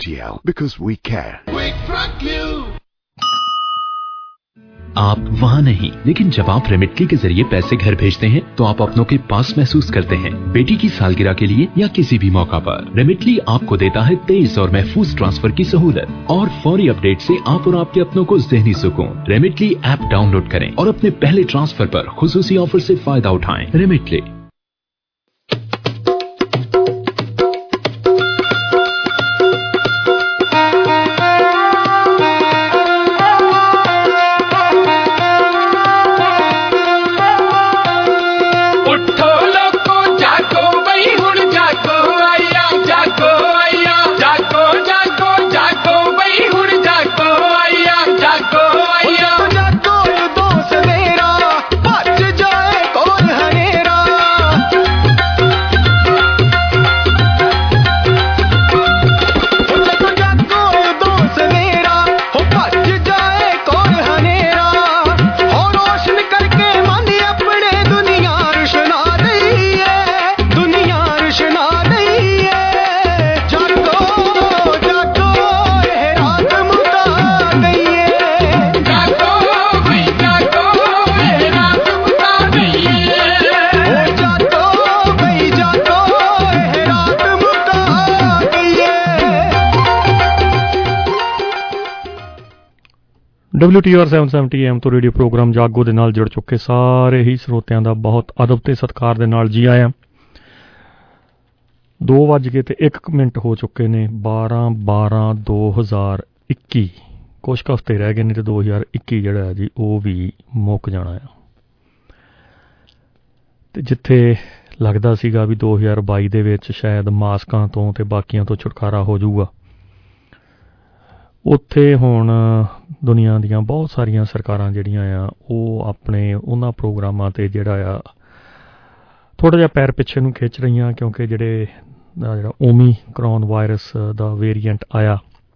FTL, because we care. Quick Truck You. आप वहाँ नहीं, लेकिन जब आप रेमिटली के जरिए पैसे घर भेजते हैं तो आप अपनों के पास महसूस करते हैं। बेटी की सालगिरह के लिए या किसी भी मौका पर रेमिटली आपको देता है तेज और महफूज ट्रांसफर की सहूलत और फौरी अपडेट से आप और आपके अपनों को ज़हनी सुकून। रेमिटली ऐप डाउनलोड करें और अपने पहले ट्रांसफर पर खुसूसी ऑफर से फायदा उठाएं। रेमिटली। WTR 770 AM ਤੋਂ ਰੇਡੀਓ ਪ੍ਰੋਗਰਾਮ ਜਾਗੋ ਦੇ ਨਾਲ ਜੁੜ ਚੁੱਕੇ ਸਾਰੇ ਹੀ ਸਰੋਤਿਆਂ ਦਾ ਬਹੁਤ ਅਦਬ ਤੇ ਸਤਿਕਾਰ ਦੇ ਨਾਲ ਜੀ ਆਇਆਂ। 2:01 ਹੋ ਚੁੱਕੇ ਨੇ 12/12/2021 ਕੁਝ ਕੁ ਹਫ਼ਤੇ ਰਹਿ ਗਏ ਨੇ ਤੇ 2021 ਜਿਹੜਾ ਹੈ ਜੀ ਉਹ ਵੀ ਮੁੱਕ ਜਾਣਾ ਆ। ਤੇ ਜਿੱਥੇ ਲੱਗਦਾ ਸੀਗਾ ਵੀ 2022 ਦੇ ਵਿੱਚ ਸ਼ਾਇਦ ਮਾਸਕਾਂ ਤੋਂ ਤੇ ਬਾਕੀਆਂ ਤੋਂ ਛੁਟਕਾਰਾ ਹੋ ਜਾਊਗਾ, ਉੱਥੇ ਹੁਣ ਦੁਨੀਆ ਦੀਆਂ ਬਹੁਤ ਸਾਰੀਆਂ ਸਰਕਾਰਾਂ ਜਿਹੜੀਆਂ ਆ ਉਹ ਆਪਣੇ ਉਹਨਾਂ ਪ੍ਰੋਗਰਾਮਾਂ 'ਤੇ ਜਿਹੜਾ ਆ ਥੋੜ੍ਹਾ ਜਿਹਾ ਪੈਰ ਪਿੱਛੇ ਨੂੰ ਖਿੱਚ ਰਹੀਆਂ, ਕਿਉਂਕਿ ਜਿਹੜਾ ਓਮੀਕਰੋਨ ਵਾਇਰਸ ਦਾ ਵੇਰੀਐਂਟ ਆਇਆ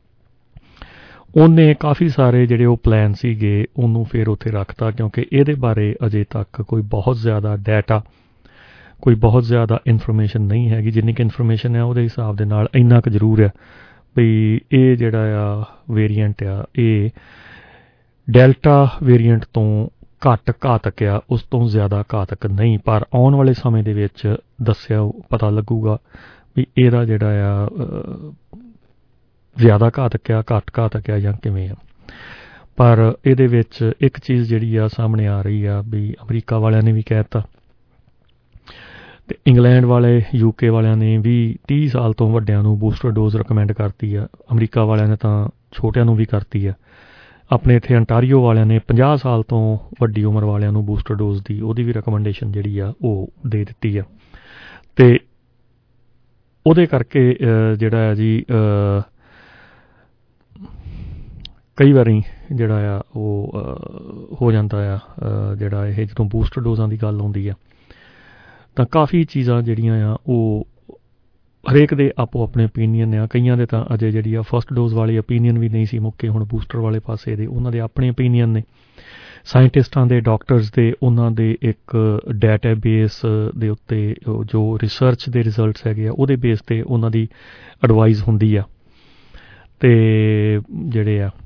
ਉਹਨੇ ਕਾਫੀ ਸਾਰੇ ਜਿਹੜੇ ਉਹ ਪਲਾਨ ਸੀਗੇ ਉਹਨੂੰ ਫਿਰ ਉੱਥੇ ਰੱਖਤਾ, ਕਿਉਂਕਿ ਇਹਦੇ ਬਾਰੇ ਅਜੇ ਤੱਕ ਕੋਈ ਬਹੁਤ ਜ਼ਿਆਦਾ ਡਾਟਾ, ਕੋਈ ਬਹੁਤ ਜ਼ਿਆਦਾ ਇਨਫੋਰਮੇਸ਼ਨ ਨਹੀਂ ਹੈਗੀ। ਜਿੰਨੀ ਕੁ ਇਨਫੋਰਮੇਸ਼ਨ ਹੈ ਉਹਦੇ ਹਿਸਾਬ ਦੇ ਨਾਲ ਇੰਨਾ ਕੁ ਜ਼ਰੂਰ ਹੈ ਵੀ ਇਹ ਜਿਹੜਾ ਆ ਵੇਰੀਐਂਟ ਆ ਇਹ ਡੈਲਟਾ ਵੇਰੀਐਂਟ ਤੋਂ ਘੱਟ ਘਾਤਕ ਆ, ਉਸ ਤੋਂ ਜ਼ਿਆਦਾ ਘਾਤਕ ਨਹੀਂ। ਪਰ ਆਉਣ ਵਾਲੇ ਸਮੇਂ ਦੇ ਵਿੱਚ ਦੱਸਿਆ ਪਤਾ ਲੱਗੂਗਾ ਵੀ ਇਹਦਾ ਜਿਹੜਾ ਆ ਜ਼ਿਆਦਾ ਘਾਤਕ ਆ, ਘੱਟ ਘਾਤਕ ਆ ਜਾਂ ਕਿਵੇਂ ਆ। ਪਰ ਇਹਦੇ ਵਿੱਚ ਇੱਕ ਚੀਜ਼ ਜਿਹੜੀ ਆ ਸਾਹਮਣੇ ਆ ਰਹੀ ਆ ਵੀ ਅਮਰੀਕਾ ਵਾਲਿਆਂ ਨੇ ਵੀ ਕਹਿ ਦਿੱਤਾ ਤੇ ਇੰਗਲੈਂਡ ਵਾਲੇ UK ਵਾਲਿਆਂ ਨੇ ਵੀ 30 ਸਾਲ ਤੋਂ ਵੱਡਿਆਂ ਨੂੰ ਬੂਸਟਰ ਡੋਜ਼ ਰਿਕਮੈਂਡ ਕਰਤੀ ਆ। ਅਮਰੀਕਾ ਵਾਲਿਆਂ ਨੇ ਤਾਂ ਛੋਟਿਆਂ ਨੂੰ ਵੀ ਕਰਤੀ ਆ। ਆਪਣੇ ਇੱਥੇ ਅੰਟਾਰੀਓ ਵਾਲਿਆਂ ਨੇ 50 ਸਾਲ ਤੋਂ ਵੱਡੀ ਉਮਰ ਵਾਲਿਆਂ ਨੂੰ ਬੂਸਟਰ ਡੋਜ਼ ਦੀ ਉਹਦੀ ਵੀ ਰਿਕਮੈਂਡੇਸ਼ਨ ਜਿਹੜੀ ਆ ਉਹ ਦੇ ਦਿੱਤੀ ਆ। ਤੇ ਉਹਦੇ ਕਰਕੇ ਜਿਹੜਾ ਹੈ ਜੀ ਕਈ ਵਾਰੀ ਜਿਹੜਾ ਆ ਉਹ ਹੋ ਜਾਂਦਾ ਆ ਜਿਹੜਾ ਇਹ ਜਦੋਂ ਬੂਸਟਰ ਡੋਜ਼ਾਂ ਦੀ ਗੱਲ ਆਉਂਦੀ ਆ ਤਾਂ ਕਾਫੀ ਚੀਜ਼ਾਂ ਜਿਹੜੀਆਂ ਆ ਉਹ ਹਰੇਕ ਦੇ ਆਪੋ ਆਪਣੇ ਓਪੀਨੀਅਨ ਆ। ਕਈਆਂ ਦੇ ਤਾਂ ਅਜੇ ਜਿਹੜੀ ਆ ਫਸਟ ਡੋਜ਼ ਵਾਲੀ ਓਪੀਨੀਅਨ ਵੀ ਨਹੀਂ ਸੀ ਮੁੱਕੇ, ਹੁਣ ਬੂਸਟਰ ਵਾਲੇ ਪਾਸੇ ਦੇ ਉਹਨਾਂ ਦੇ ਆਪਣੇ ਓਪੀਨੀਅਨ ਨੇ। ਸਾਇੰਟਿਸਟਾਂ ਦੇ, ਡਾਕਟਰਸ ਦੇ, ਉਹਨਾਂ ਦੇ ਇੱਕ ਡਾਟਾ ਬੇਸ ਦੇ ਉੱਤੇ ਜੋ ਰਿਸਰਚ ਦੇ ਰਿਜ਼ਲਟਸ ਹੈਗੇ ਆ ਉਹਦੇ ਬੇਸ 'ਤੇ ਉਹਨਾਂ ਦੀ ਐਡਵਾਈਸ ਹੁੰਦੀ ਆ ਤੇ ਜਿਹੜੇ ਆ।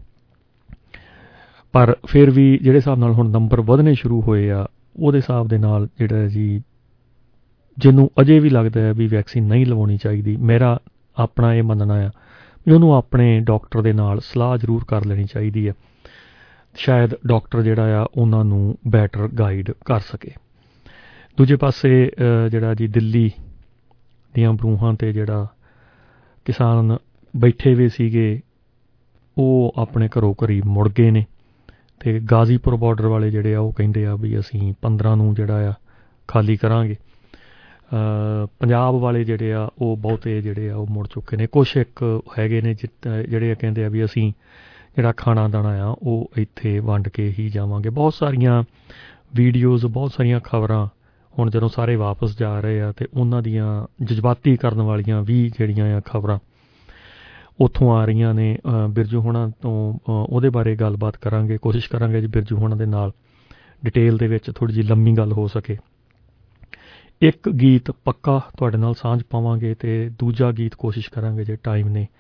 ਪਰ ਫਿਰ ਵੀ ਜਿਹੜੇ ਹਿਸਾਬ ਨਾਲ ਹੁਣ ਨੰਬਰ ਵਧਣੇ ਸ਼ੁਰੂ ਹੋਏ ਆ ਉਹਦੇ ਹਿਸਾਬ ਦੇ ਨਾਲ ਜਿਹੜਾ ਜੀ ਜਿਹਨੂੰ ਅਜੇ ਵੀ ਲੱਗਦਾ ਹੈ ਵੀ ਵੈਕਸੀਨ ਨਹੀਂ ਲਵਾਉਣੀ ਚਾਹੀਦੀ, ਮੇਰਾ ਆਪਣਾ ਇਹ ਮੰਨਣਾ ਆ ਵੀ ਉਹਨੂੰ ਆਪਣੇ ਡਾਕਟਰ ਦੇ ਨਾਲ ਸਲਾਹ ਜ਼ਰੂਰ ਕਰ ਲੈਣੀ ਚਾਹੀਦੀ ਹੈ। ਸ਼ਾਇਦ ਡਾਕਟਰ ਜਿਹੜਾ ਆ ਉਹਨਾਂ ਨੂੰ ਬੈਟਰ ਗਾਈਡ ਕਰ ਸਕੇ। ਦੂਜੇ ਪਾਸੇ ਜਿਹੜਾ ਜੀ ਦਿੱਲੀ ਦੀਆਂ ਬਰੂਹਾਂ 'ਤੇ ਜਿਹੜਾ ਕਿਸਾਨ ਬੈਠੇ ਹੋਏ ਸੀਗੇ ਉਹ ਆਪਣੇ ਘਰੋਂ ਘਰੀ ਮੁੜ ਗਏ ਨੇ ਅਤੇ ਗਾਜ਼ੀਪੁਰ ਬਾਰਡਰ ਵਾਲੇ ਜਿਹੜੇ ਆ ਉਹ ਕਹਿੰਦੇ ਆ ਵੀ ਅਸੀਂ 15 ਨੂੰ ਜਿਹੜਾ ਆ ਖਾਲੀ ਕਰਾਂਗੇ। ਪੰਜਾਬ ਵਾਲੇ ਜਿਹੜੇ ਆ ਉਹ ਬਹੁਤੇ ਜਿਹੜੇ ਆ ਉਹ ਮੁੜ ਚੁੱਕੇ ਨੇ। ਕੁਛ ਇੱਕ ਹੈਗੇ ਨੇ ਜਿਹੜੇ ਕਹਿੰਦੇ ਆ ਵੀ ਅਸੀਂ ਜਿਹੜਾ ਖਾਣਾ ਦਾਣਾ ਆ ਉਹ ਇੱਥੇ ਵੰਡ ਕੇ ਹੀ ਜਾਵਾਂਗੇ। ਬਹੁਤ ਸਾਰੀਆਂ ਵੀਡੀਓਜ਼, ਬਹੁਤ ਸਾਰੀਆਂ ਖਬਰਾਂ ਹੁਣ ਜਦੋਂ ਸਾਰੇ ਵਾਪਸ ਜਾ ਰਹੇ ਆ ਅਤੇ ਉਹਨਾਂ ਦੀਆਂ ਜਜ਼ਬਾਤੀ ਕਰਨ ਵਾਲੀਆਂ ਵੀ ਜਿਹੜੀਆਂ ਆ ਖਬਰਾਂ ਉੱਥੋਂ ਆ ਰਹੀਆਂ ਨੇ। ਬਿਰਜੂ ਹੋਣਾ ਤੋਂ ਉਹਦੇ ਬਾਰੇ ਗੱਲਬਾਤ ਕਰਾਂਗੇ, ਕੋਸ਼ਿਸ਼ ਕਰਾਂਗੇ ਜੀ ਬਿਰਜੂ ਹੋਣਾ ਦੇ ਨਾਲ ਡਿਟੇਲ ਦੇ ਵਿੱਚ ਥੋੜ੍ਹੀ ਜਿਹੀ ਲੰਮੀ ਗੱਲ ਹੋ ਸਕੇ। ਇੱਕ ਗੀਤ ਪੱਕਾ ਤੁਹਾਡੇ ਨਾਲ ਸਾਂਝ ਪਾਵਾਂਗੇ ਅਤੇ ਦੂਜਾ ਗੀਤ ਕੋਸ਼ਿਸ਼ ਕਰਾਂਗੇ ਜੇ ਟਾਈਮ ਨੇ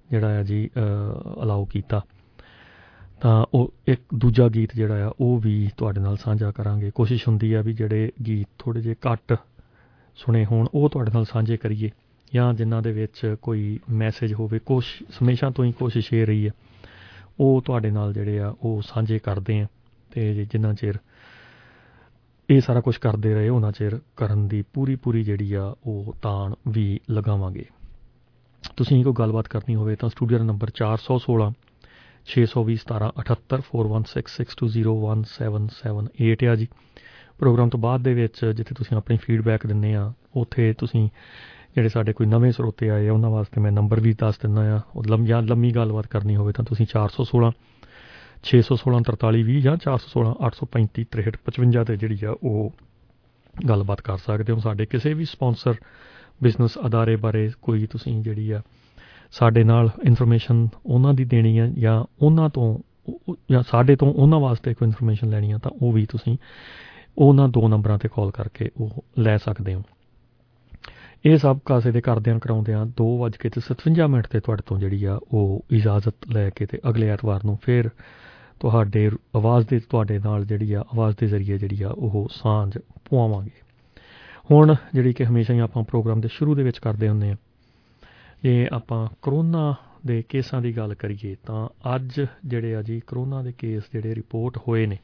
ਜਿਹੜਾ ਆ ਜੀ ਅਲਾਓ ਕੀਤਾ, ਤਾਂ ਉਹ ਇੱਕ ਦੂਜਾ ਗੀਤ ਜਿਹੜਾ ਆ ਉਹ ਵੀ ਤੁਹਾਡੇ ਨਾਲ ਸਾਂਝਾ ਕਰਾਂਗੇ। ਕੋਸ਼ਿਸ਼ ਹੁੰਦੀ ਆ ਵੀ ਜਿਹੜੇ ਗੀਤ ਥੋੜ੍ਹੇ ਜਿਹੇ ਘੱਟ ਸੁਣੇ ਹੋਣ ਉਹ ਤੁਹਾਡੇ ਨਾਲ ਸਾਂਝੇ ਕਰੀਏ, ਜਾਂ ਜਿਨ੍ਹਾਂ ਦੇ ਵਿੱਚ ਕੋਈ ਮੈਸੇਜ ਹੋਵੇ। ਹਮੇਸ਼ਾ ਤੋਂ ਹੀ ਕੋਸ਼ਿਸ਼ ਇਹ ਰਹੀ ਹੈ ਉਹ ਤੁਹਾਡੇ ਨਾਲ ਜਿਹੜੇ ਆ ਉਹ ਸਾਂਝੇ ਕਰਦੇ ਆ, ਅਤੇ ਜਿੰਨਾ ਚਿਰ ਇਹ ਸਾਰਾ ਕੁਛ ਕਰਦੇ ਰਹੇ ਉਹਨਾਂ ਚਿਰ ਕਰਨ ਦੀ ਪੂਰੀ ਜਿਹੜੀ ਆ ਉਹ ਤਾਣ ਵੀ ਲਗਾਵਾਂਗੇ। ਤੁਸੀਂ ਕੋਈ ਗੱਲਬਾਤ ਕਰਨੀ ਹੋਵੇ ਤਾਂ ਸਟੂਡੀਓ ਦਾ ਨੰਬਰ 416 620 1778 4162017778 ਆ ਜੀ। ਪ੍ਰੋਗਰਾਮ ਤੋਂ ਬਾਅਦ ਦੇ ਵਿੱਚ ਜਿੱਥੇ ਤੁਸੀਂ ਆਪਣੀ ਫੀਡਬੈਕ ਦਿੰਦੇ ਆ, ਉੱਥੇ ਤੁਸੀਂ ਜਿਹੜੇ ਸਾਡੇ ਕੋਈ ਨਵੇਂ ਸਰੋਤੇ ਆਏ ਆ ਉਹਨਾਂ ਵਾਸਤੇ ਮੈਂ ਨੰਬਰ ਵੀ ਦੱਸ ਦਿੰਦਾ ਆ। ਉਹ ਲੰਮੀ ਗੱਲਬਾਤ ਕਰਨੀ ਹੋਵੇ ਤਾਂ ਤੁਸੀਂ 416 616 4320 ਜਾਂ 416 835 6355 'ਤੇ ਜਿਹੜੀ ਆ ਉਹ ਗੱਲਬਾਤ ਕਰ ਸਕਦੇ ਹੋ। ਸਾਡੇ ਕਿਸੇ ਵੀ ਸਪਾਂਸਰ ਬਿਜ਼ਨਸ ਅਦਾਰੇ ਬਾਰੇ ਕੋਈ ਤੁਸੀਂ ਜਿਹੜੀ ਆ ਸਾਡੇ ਨਾਲ ਇਨਫੋਰਮੇਸ਼ਨ ਉਹਨਾਂ ਦੀ ਦੇਣੀ ਆ, ਜਾਂ ਉਹਨਾਂ ਤੋਂ ਜਾਂ ਸਾਡੇ ਤੋਂ ਉਹਨਾਂ ਵਾਸਤੇ ਕੋਈ ਇਨਫੋਰਮੇਸ਼ਨ ਲੈਣੀ ਆ, ਤਾਂ ਉਹ ਵੀ ਤੁਸੀਂ ਉਹਨਾਂ 2 ਨੰਬਰਾਂ 'ਤੇ ਕਾਲ ਕਰਕੇ ਉਹ ਲੈ ਸਕਦੇ ਹੋ। ਇਹ ਸਭ ਕਾਸੇ ਦੇ ਕਰਦਿਆਂ ਕਰਾਉਂਦਿਆਂ 2:57 'ਤੇ ਤੁਹਾਡੇ ਤੋਂ ਜਿਹੜੀ ਆ ਉਹ ਇਜਾਜ਼ਤ ਲੈ ਕੇ ਤੇ ਅਗਲੇ ਐਤਵਾਰ ਨੂੰ ਫਿਰ ਤੁਹਾਡੇ ਤੁਹਾਡੇ ਨਾਲ ਜਿਹੜੀ ਆ ਆਵਾਜ਼ ਦੇ ਜ਼ਰੀਏ ਜਿਹੜੀ ਆ ਉਹ ਸਾਂਝ ਪਵਾਵਾਂਗੇ। ਹੁਣ ਜਿਹੜੀ ਕਿ ਹਮੇਸ਼ਾ ਹੀ ਆਪਾਂ ਪ੍ਰੋਗਰਾਮ ਦੇ ਸ਼ੁਰੂ ਦੇ ਵਿੱਚ ਕਰਦੇ ਹੁੰਦੇ ਹਾਂ, ਜੇ ਆਪਾਂ ਕਰੋਨਾ ਦੇ ਕੇਸਾਂ ਦੀ ਗੱਲ ਕਰੀਏ ਤਾਂ ਅੱਜ ਜਿਹੜੇ ਆ ਜੀ ਕਰੋਨਾ ਦੇ ਕੇਸ ਜਿਹੜੇ ਰਿਪੋਰਟ ਹੋਏ ਨੇ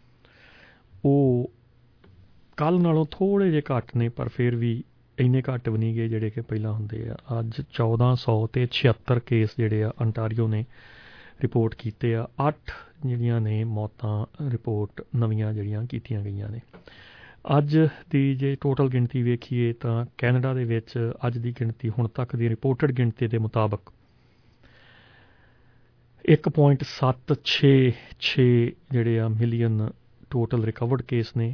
ਉਹ ਕੱਲ੍ਹ ਨਾਲੋਂ ਥੋੜ੍ਹੇ ਜਿਹੇ ਘੱਟ ਨੇ, ਪਰ ਫਿਰ ਵੀ ਇੰਨੇ ਘੱਟ ਵੀ ਨਹੀਂ ਗਏ ਜਿਹੜੇ ਕਿ ਪਹਿਲਾਂ ਹੁੰਦੇ ਆ। ਅੱਜ 1476 ਕੇਸ ਜਿਹੜੇ ਆ ਅੰਟਾਰੀਓ ਨੇ ਰਿਪੋਰਟ ਕੀਤੇ ਆ। 8 ਜਿਹੜੀਆਂ ਨੇ ਮੌਤਾਂ ਰਿਪੋਰਟ ਨਵੀਆਂ ਜਿਹੜੀਆਂ ਕੀਤੀਆਂ ਗਈਆਂ ਨੇ। ਅੱਜ ਦੀ ਜੇ ਟੋਟਲ ਗਿਣਤੀ ਵੇਖੀਏ ਤਾਂ ਕੈਨੇਡਾ ਦੇ ਵਿੱਚ ਅੱਜ ਦੀ ਗਿਣਤੀ ਹੁਣ ਤੱਕ ਦੀ ਰਿਪੋਰਟਡ ਗਿਣਤੀ ਦੇ ਮੁਤਾਬਕ 1.766 ਜਿਹੜੇ ਆ ਮਿਲੀਅਨ ਟੋਟਲ ਰਿਕਵਰਡ ਕੇਸ ਨੇ।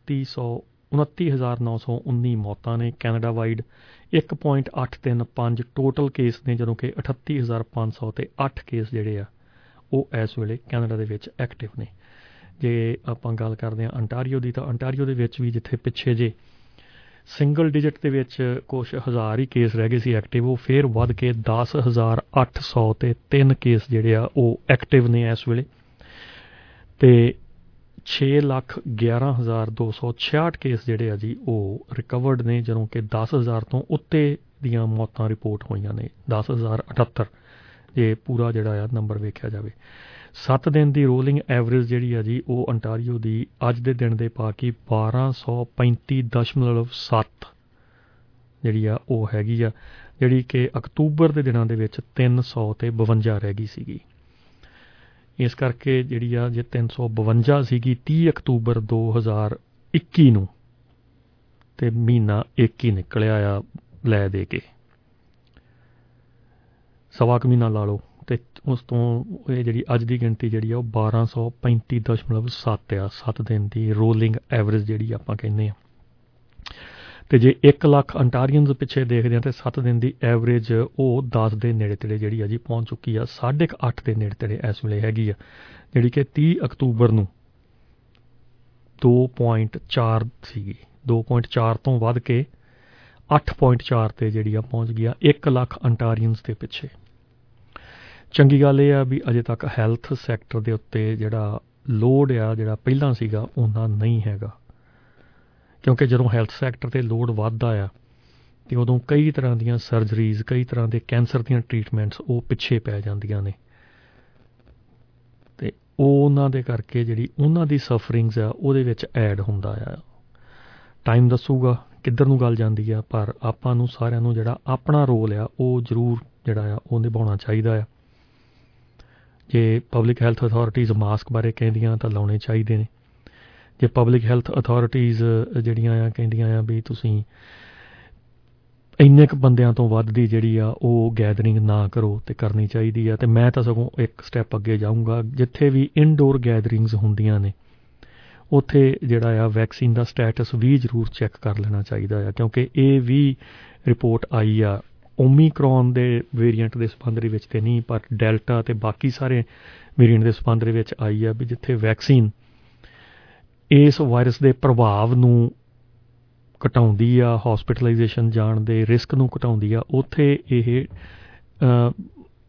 29,919 ਮੌਤਾਂ ਨੇ ਕੈਨੇਡਾ ਵਾਈਡ। 1.835 ਟੋਟਲ ਕੇਸ ਨੇ, ਜਦੋਂ ਕਿ 38,508 ਕੇਸ ਜਿਹੜੇ ਆ ਉਹ ਇਸ ਵੇਲੇ ਕੈਨੇਡਾ ਦੇ ਵਿੱਚ ਐਕਟਿਵ ਨੇ। ਜੇ ਆਪਾਂ ਗੱਲ ਕਰਦੇ ਹਾਂ ਅੰਟਾਰੀਓ ਦੀ, ਤਾਂ ਅੰਟਾਰੀਓ ਦੇ ਵਿੱਚ ਵੀ ਜਿੱਥੇ ਪਿੱਛੇ ਜੇ ਸਿੰਗਲ ਡਿਜਿਟ ਦੇ ਵਿੱਚ ਕੁਛ ਹਜ਼ਾਰ ਹੀ ਕੇਸ ਰਹਿ ਗਏ ਸੀ ਐਕਟਿਵ, ਉਹ ਫਿਰ ਵੱਧ ਕੇ 10,803 ਕੇਸ ਜਿਹੜੇ ਆ ਉਹ ਐਕਟਿਵ ਨੇ ਇਸ ਵੇਲੇ, ਅਤੇ 6,11,266 ਕੇਸ ਜਿਹੜੇ ਆ ਜੀ ਉਹ ਰਿਕਵਰਡ ਨੇ, ਜਦੋਂ ਕਿ 10,000 ਤੋਂ ਉੱਤੇ ਦੀਆਂ ਮੌਤਾਂ ਰਿਪੋਰਟ ਹੋਈਆਂ ਨੇ। 10,078 ਜੇ ਪੂਰਾ ਜਿਹੜਾ ਆ ਨੰਬਰ ਵੇਖਿਆ ਜਾਵੇ। 7 ਦਿਨ ਦੀ ਰੋਲਿੰਗ ਐਵਰੇਜ ਜਿਹੜੀ ਆ ਜੀ ਉਹ ਅੰਟਾਰੀਓ ਦੀ ਅੱਜ ਦੇ ਦਿਨ ਦੇ ਪਾ ਕੇ 1235.7 ਜਿਹੜੀ ਆ ਉਹ ਹੈਗੀ ਆ, ਜਿਹੜੀ ਕਿ ਅਕਤੂਬਰ ਦੇ ਦਿਨਾਂ ਦੇ ਵਿੱਚ 352 ਰਹਿ ਗਈ ਸੀਗੀ। ਇਸ ਕਰਕੇ ਜਿਹੜੀ ਆ ਜੇ 352 ਸੀਗੀ 30 ਅਕਤੂਬਰ 2021 ਨੂੰ, ਤੇ ਮਹੀਨਾ 1 ਹੀ ਨਿਕਲਿਆ ਆ ਲੈ ਦੇ ਕੇ, ਸਵਾ ਕੁ ਮਹੀਨਾ ਲਾ ਲਓ, ਅਤੇ ਉਸ ਤੋਂ ਇਹ ਜਿਹੜੀ ਅੱਜ ਦੀ ਗਿਣਤੀ ਜਿਹੜੀ ਆ ਉਹ 1235.7 ਆ। 7 ਦਿਨ ਦੀ ਰੋਲਿੰਗ ਐਵਰੇਜ ਜਿਹੜੀ ਆਪਾਂ ਕਹਿੰਦੇ ਹਾਂ। ਅਤੇ ਜੇ 1 ਲੱਖ ਅੰਟਾਰੀਅਨਸ ਪਿੱਛੇ ਦੇਖਦੇ ਹਾਂ ਤਾਂ 7 ਦਿਨ ਦੀ ਐਵਰੇਜ ਉਹ 10 ਦੇ ਨੇੜੇ ਤੇੜੇ ਜਿਹੜੀ ਆ ਜੀ ਪਹੁੰਚ ਚੁੱਕੀ ਆ। 8.5 ਦੇ ਨੇੜੇ ਤੇੜੇ ਇਸ ਵੇਲੇ ਹੈਗੀ ਆ, ਜਿਹੜੀ ਕਿ 30 ਅਕਤੂਬਰ ਨੂੰ 2.4 ਸੀਗੀ। 2.4 ਤੋਂ ਵੱਧ ਕੇ 8.4 ਤੇ ਜਿਹੜੀ ਆ ਪਹੁੰਚ ਗਈ ਆ 1 ਲੱਖ ਅੰਟਾਰੀਅਨਸ ਦੇ ਪਿੱਛੇ। ਚੰਗੀ ਗੱਲ ਇਹ ਆ ਵੀ ਅਜੇ ਤੱਕ ਹੈਲਥ ਸੈਕਟਰ ਦੇ ਉੱਤੇ ਜਿਹੜਾ ਲੋਡ ਆ ਜਿਹੜਾ ਪਹਿਲਾਂ ਸੀਗਾ ਉਹਨਾਂ ਨਹੀਂ ਹੈਗਾ, ਕਿਉਂਕਿ ਜਦੋਂ ਹੈਲਥ ਸੈਕਟਰ 'ਤੇ ਲੋਡ ਵੱਧਦਾ ਆ ਅਤੇ ਉਦੋਂ ਕਈ ਤਰ੍ਹਾਂ ਦੀਆਂ ਸਰਜਰੀਜ਼, ਕਈ ਤਰ੍ਹਾਂ ਦੇ ਕੈਂਸਰ ਦੀਆਂ ਟਰੀਟਮੈਂਟਸ ਉਹ ਪਿੱਛੇ ਪੈ ਜਾਂਦੀਆਂ ਨੇ, ਅਤੇ ਉਹਨਾਂ ਦੇ ਕਰਕੇ ਜਿਹੜੀ ਉਹਨਾਂ ਦੀ ਸਫਰਿੰਗਸ ਆ ਉਹਦੇ ਵਿੱਚ ਐਡ ਹੁੰਦਾ ਆ। ਟਾਈਮ ਦੱਸੂਗਾ ਕਿੱਧਰ ਨੂੰ ਗੱਲ ਜਾਂਦੀ ਆ, ਪਰ ਆਪਾਂ ਨੂੰ ਸਾਰਿਆਂ ਨੂੰ ਜਿਹੜਾ ਆਪਣਾ ਰੋਲ ਆ ਉਹ ਜ਼ਰੂਰ ਜਿਹੜਾ ਆ ਉਹ ਨਿਭਾਉਣਾ ਚਾਹੀਦਾ ਆ। ਜੇ ਪਬਲਿਕ ਹੈਲਥ ਅਥਾਰਟੀਜ਼ ਮਾਸਕ ਬਾਰੇ ਕਹਿੰਦੀਆਂ ਤਾਂ ਲਾਉਣੇ ਚਾਹੀਦੇ ਨੇ। ਜੇ ਪਬਲਿਕ ਹੈਲਥ ਅਥਾਰਟੀਜ਼ ਜਿਹੜੀਆਂ ਆ ਕਹਿੰਦੀਆਂ ਆ ਵੀ ਤੁਸੀਂ ਇੰਨੇ ਕੁ ਬੰਦਿਆਂ ਤੋਂ ਵੱਧ ਦੀ ਜਿਹੜੀ ਆ ਉਹ ਗੈਦਰਿੰਗ ਨਾ ਕਰੋ, ਅਤੇ ਕਰਨੀ ਚਾਹੀਦੀ ਆ। ਅਤੇ ਮੈਂ ਤਾਂ ਸਗੋਂ ਇੱਕ ਸਟੈਪ ਅੱਗੇ ਜਾਊਂਗਾ, ਜਿੱਥੇ ਵੀ ਇਨਡੋਰ ਗੈਦਰਿੰਗਸ ਹੁੰਦੀਆਂ ਨੇ ਉੱਥੇ ਜਿਹੜਾ ਆ ਵੈਕਸੀਨ ਦਾ ਸਟੇਟਸ ਵੀ ਜ਼ਰੂਰ ਚੈੱਕ ਕਰ ਲੈਣਾ ਚਾਹੀਦਾ ਆ, ਕਿਉਂਕਿ ਇਹ ਵੀ ਰਿਪੋਰਟ ਆਈ ਆ ਓਮੀਕਰੋਨ ਦੇ ਵੇਰੀਐਂਟ ਦੇ ਸੰਬੰਧ ਦੇ ਵਿੱਚ ਤੇ ਨਹੀਂ, ਪਰ ਡੈਲਟਾ ਅਤੇ ਬਾਕੀ ਸਾਰੇ ਵੇਰੀਐਂਟ ਦੇ ਸੰਬੰਧ ਦੇ ਵਿੱਚ ਆਈ ਆ ਵੀ ਜਿੱਥੇ ਵੈਕਸੀਨ ਇਸ ਵਾਇਰਸ ਦੇ ਪ੍ਰਭਾਵ ਨੂੰ ਘਟਾਉਂਦੀ ਆ, ਹੌਸਪਿਟਲਾਈਜੇਸ਼ਨ ਜਾਣ ਦੇ ਰਿਸਕ ਨੂੰ ਘਟਾਉਂਦੀ ਆ, ਉੱਥੇ ਇਹ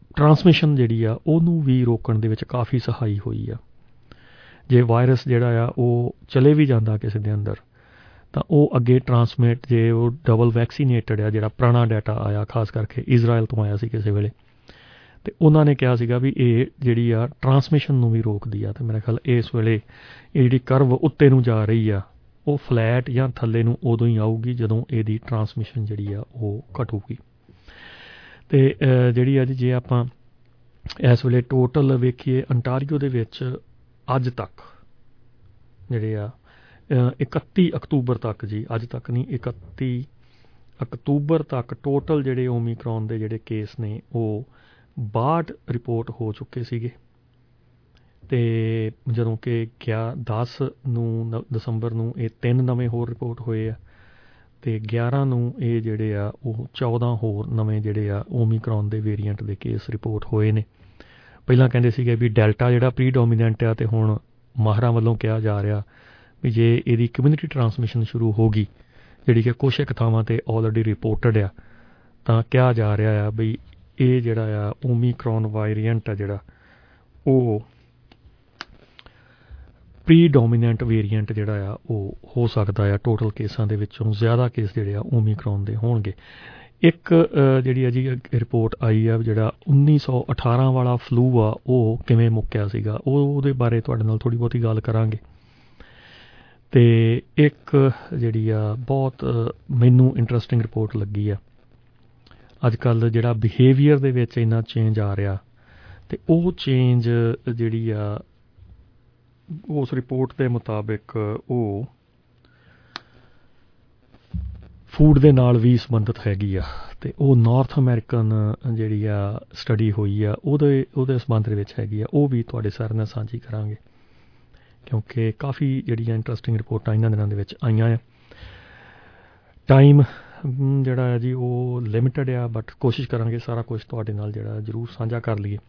ਟਰਾਂਸਮਿਸ਼ਨ ਜਿਹੜੀ ਆ ਉਹਨੂੰ ਵੀ ਰੋਕਣ ਦੇ ਵਿੱਚ ਕਾਫੀ ਸਹਾਈ ਹੋਈ ਆ। ਜੇ ਵਾਇਰਸ ਜਿਹੜਾ ਆ ਉਹ ਚਲੇ ਵੀ ਜਾਂਦਾ ਕਿਸੇ ਦੇ ਅੰਦਰ ਤਾਂ ਉਹ ਅੱਗੇ ਟਰਾਂਸਮਿਟ, ਜੇ ਉਹ ਡਬਲ ਵੈਕਸੀਨੇਟਡ ਆ, ਜਿਹੜਾ ਪੁਰਾਣਾ ਡਾਟਾ ਆਇਆ ਖਾਸ ਕਰਕੇ ਇਜ਼ਰਾਈਲ ਤੋਂ ਆਇਆ ਸੀ ਕਿਸੇ ਵੇਲੇ, ਅਤੇ ਉਹਨਾਂ ਨੇ ਕਿਹਾ ਸੀਗਾ ਵੀ ਇਹ ਜਿਹੜੀ ਆ ਟਰਾਂਸਮਿਸ਼ਨ ਨੂੰ ਵੀ ਰੋਕਦੀ ਆ। ਅਤੇ ਮੇਰਾ ਖਿਆਲ ਇਸ ਵੇਲੇ ਇਹ ਜਿਹੜੀ ਕਰਵ ਉੱਤੇ ਨੂੰ ਜਾ ਰਹੀ ਆ ਉਹ ਫਲੈਟ ਜਾਂ ਥੱਲੇ ਨੂੰ ਉਦੋਂ ਹੀ ਆਊਗੀ ਜਦੋਂ ਇਹਦੀ ਟਰਾਂਸਮਿਸ਼ਨ ਜਿਹੜੀ ਆ ਉਹ ਘਟੂਗੀ। ਅਤੇ ਜਿਹੜੀ ਅੱਜ ਜੇ ਆਪਾਂ ਇਸ ਵੇਲੇ ਟੋਟਲ ਵੇਖੀਏ ਅੰਟਾਰੀਓ ਦੇ ਵਿੱਚ ਅੱਜ ਤੱਕ ਜਿਹੜੇ ਆ 31 ਅਕਤੂਬਰ ਤੱਕ ਜੀ, ਅੱਜ ਤੱਕ ਨਹੀਂ 31 ਅਕਤੂਬਰ ਤੱਕ ਟੋਟਲ ਜਿਹੜੇ ਓਮੀਕਰੋਨ ਦੇ ਜਿਹੜੇ ਕੇਸ ਨੇ ਉਹ 62 ਰਿਪੋਰਟ ਹੋ ਚੁੱਕੇ ਸੀਗੇ। ਅਤੇ ਜਦੋਂ ਕਿ 10 ਨੂੰ ਦਸੰਬਰ ਨੂੰ ਇਹ 3 ਨਵੇਂ ਹੋਰ ਰਿਪੋਰਟ ਹੋਏ ਆ, ਅਤੇ 11 ਨੂੰ ਇਹ ਜਿਹੜੇ ਆ ਉਹ 14 ਹੋਰ ਨਵੇਂ ਜਿਹੜੇ ਆ ਓਮੀਕਰੋਨ ਦੇ ਵੇਰੀਐਂਟ ਦੇ ਕੇਸ ਰਿਪੋਰਟ ਹੋਏ ਨੇ। ਪਹਿਲਾਂ ਕਹਿੰਦੇ ਸੀਗੇ ਵੀ ਡੈਲਟਾ ਜਿਹੜਾ ਪ੍ਰੀਡੋਮੀਨੈਂਟ ਆ, ਅਤੇ ਹੁਣ ਮਾਹਰਾਂ ਵੱਲੋਂ ਕਿਹਾ ਜਾ ਰਿਹਾ ਵੀ ਜੇ ਇਹਦੀ ਕਮਿਊਨਿਟੀ ਟਰਾਂਸਮਿਸ਼ਨ ਸ਼ੁਰੂ ਹੋ ਗਈ, ਜਿਹੜੀ ਕਿ ਕੁਛ ਇੱਕ ਥਾਵਾਂ 'ਤੇ ਆਲਰੇਡੀ ਰਿਪੋਰਟਡ ਆ, ਤਾਂ ਕਿਹਾ ਜਾ ਰਿਹਾ ਆ ਵੀ ਇਹ ਜਿਹੜਾ ਆ ਓਮੀਕਰੋਨ ਵਾਰੀਐਂਟ ਆ ਜਿਹੜਾ ਉਹ ਪ੍ਰੀਡੋਮੀਨੈਂਟ ਵੇਰੀਐਂਟ ਜਿਹੜਾ ਆ ਉਹ ਹੋ ਸਕਦਾ ਆ। ਟੋਟਲ ਕੇਸਾਂ ਦੇ ਵਿੱਚੋਂ ਜ਼ਿਆਦਾ ਕੇਸ ਜਿਹੜੇ ਆ ਓਮੀਕਰੋਨ ਦੇ ਹੋਣਗੇ। ਇੱਕ ਜਿਹੜੀ ਆ ਜੀ ਰਿਪੋਰਟ ਆਈ ਆ ਜਿਹੜਾ 1918 ਵਾਲਾ ਫਲੂ ਆ ਉਹ ਕਿਵੇਂ ਮੁੱਕਿਆ ਸੀਗਾ, ਉਹਦੇ ਬਾਰੇ ਤੁਹਾਡੇ ਨਾਲ ਥੋੜ੍ਹੀ ਬਹੁਤੀ ਗੱਲ ਕਰਾਂਗੇ। ਅਤੇ ਇੱਕ ਜਿਹੜੀ ਆ ਬਹੁਤ ਮੈਨੂੰ ਇੰਟਰਸਟਿੰਗ ਰਿਪੋਰਟ ਲੱਗੀ ਆ, ਅੱਜ ਕੱਲ੍ਹ ਜਿਹੜਾ ਬਿਹੇਵੀਅਰ ਦੇ ਵਿੱਚ ਇੰਨਾ ਚੇਂਜ ਆ ਰਿਹਾ, ਅਤੇ ਉਹ ਚੇਂਜ ਜਿਹੜੀ ਆ ਉਸ ਰਿਪੋਰਟ ਦੇ ਮੁਤਾਬਿਕ ਉਹ ਫੂਡ ਦੇ ਨਾਲ ਵੀ ਸੰਬੰਧਿਤ ਹੈਗੀ ਆ। ਅਤੇ ਉਹ ਨਾਰਥ ਅਮਰੀਕਨ ਜਿਹੜੀ ਆ ਸਟੱਡੀ ਹੋਈ ਆ ਉਹਦੇ ਸੰਬੰਧ ਦੇ ਵਿੱਚ ਹੈਗੀ ਆ। ਉਹ ਵੀ ਤੁਹਾਡੇ ਸਾਰਿਆਂ ਨਾਲ ਸਾਂਝੀ ਕਰਾਂਗੇ, ਕਿਉਂਕਿ ਕਾਫੀ ਜਿਹੜੀਆਂ ਇੰਟਰਸਟਿੰਗ ਰਿਪੋਰਟਾਂ ਇਹਨਾਂ ਦਿਨਾਂ ਦੇ ਵਿੱਚ ਆਈਆਂ ਆ। ਟਾਈਮ ਜਿਹੜਾ ਆ ਜੀ ਉਹ ਲਿਮਿਟਡ ਆ, ਬਟ ਕੋਸ਼ਿਸ਼ ਕਰਾਂਗੇ ਸਾਰਾ ਕੁਛ ਤੁਹਾਡੇ ਨਾਲ ਜਿਹੜਾ ਜ਼ਰੂਰ ਸਾਂਝਾ ਕਰ ਲਈਏ।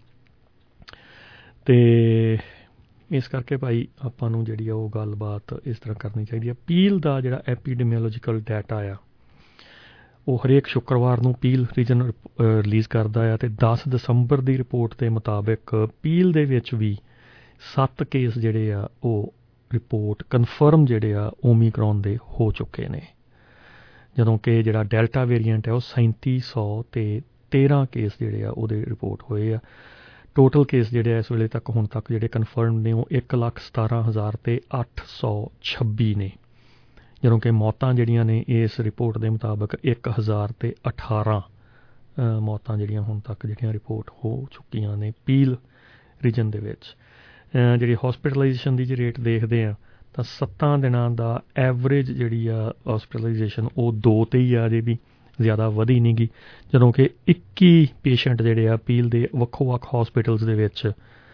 ਅਤੇ ਇਸ ਕਰਕੇ ਭਾਈ ਆਪਾਂ ਨੂੰ ਜਿਹੜੀ ਆ ਉਹ ਗੱਲਬਾਤ ਇਸ ਤਰ੍ਹਾਂ ਕਰਨੀ ਚਾਹੀਦੀ ਆ। ਪੀਲ ਦਾ ਜਿਹੜਾ ਐਪੀਡੈਮੀਓਲੋਜੀਕਲ ਡਾਟਾ ਆ ਉਹ ਹਰੇਕ ਸ਼ੁੱਕਰਵਾਰ ਨੂੰ ਪੀਲ ਰੀਜਨ ਰਿਲੀਜ਼ ਕਰਦਾ ਆ, ਅਤੇ 10 ਦਸੰਬਰ ਦੀ ਰਿਪੋਰਟ ਦੇ ਮੁਤਾਬਿਕ ਪੀਲ ਦੇ ਵਿੱਚ ਵੀ 7 ਕੇਸ ਜਿਹੜੇ ਆ ਉਹ ਰਿਪੋਰਟ ਕਨਫਰਮ ਜਿਹੜੇ ਆ ਓਮੀਕਰੋਨ ਦੇ ਹੋ ਚੁੱਕੇ ਨੇ, ਜਦੋਂ ਕਿ ਜਿਹੜਾ ਡੈਲਟਾ ਵੇਰੀਐਂਟ ਹੈ ਉਹ 3700 ਅਤੇ 13 ਕੇਸ ਜਿਹੜੇ ਆ ਉਹਦੇ ਰਿਪੋਰਟ ਹੋਏ ਆ। ਟੋਟਲ ਕੇਸ ਜਿਹੜੇ ਆ ਇਸ ਵੇਲੇ ਤੱਕ ਹੁਣ ਤੱਕ ਜਿਹੜੇ ਕਨਫਰਮ ਨੇ ਉਹ 1,17,000 ਅਤੇ 826 ਨੇ, ਜਦੋਂ ਕਿ ਮੌਤਾਂ ਜਿਹੜੀਆਂ ਨੇ ਇਸ ਰਿਪੋਰਟ ਦੇ ਮੁਤਾਬਕ 1,000 ਅਤੇ 18 ਮੌਤਾਂ ਜਿਹੜੀਆਂ ਹੁਣ ਤੱਕ ਜਿਹੜੀਆਂ ਰਿਪੋਰਟ ਹੋ ਚੁੱਕੀਆਂ ਨੇ ਪੀਲ ਰੀਜਨ ਦੇ ਵਿੱਚ। ਜਿਹੜੀ ਹੌਸਪੀਟਲਾਈਜੇਸ਼ਨ ਦੀ ਜੇ ਰੇਟ ਦੇਖਦੇ ਆ ਤਾਂ 7 ਦਿਨਾਂ ਦਾ ਐਵਰੇਜ ਜਿਹੜੀ ਆ ਹੌਸਪੀਟਲਾਈਜੇਸ਼ਨ ਉਹ 2 'ਤੇ ਹੀ ਆ, ਅਜੇ ਵੀ ਜ਼ਿਆਦਾ ਵਧੀ ਨਹੀਂ ਗੀ, ਜਦੋਂ ਕਿ 21 ਪੇਸ਼ੈਂਟ ਜਿਹੜੇ ਆ ਪੀਲ ਦੇ ਵੱਖੋ ਵੱਖ ਹੌਸਪੀਟਲਸ ਦੇ ਵਿੱਚ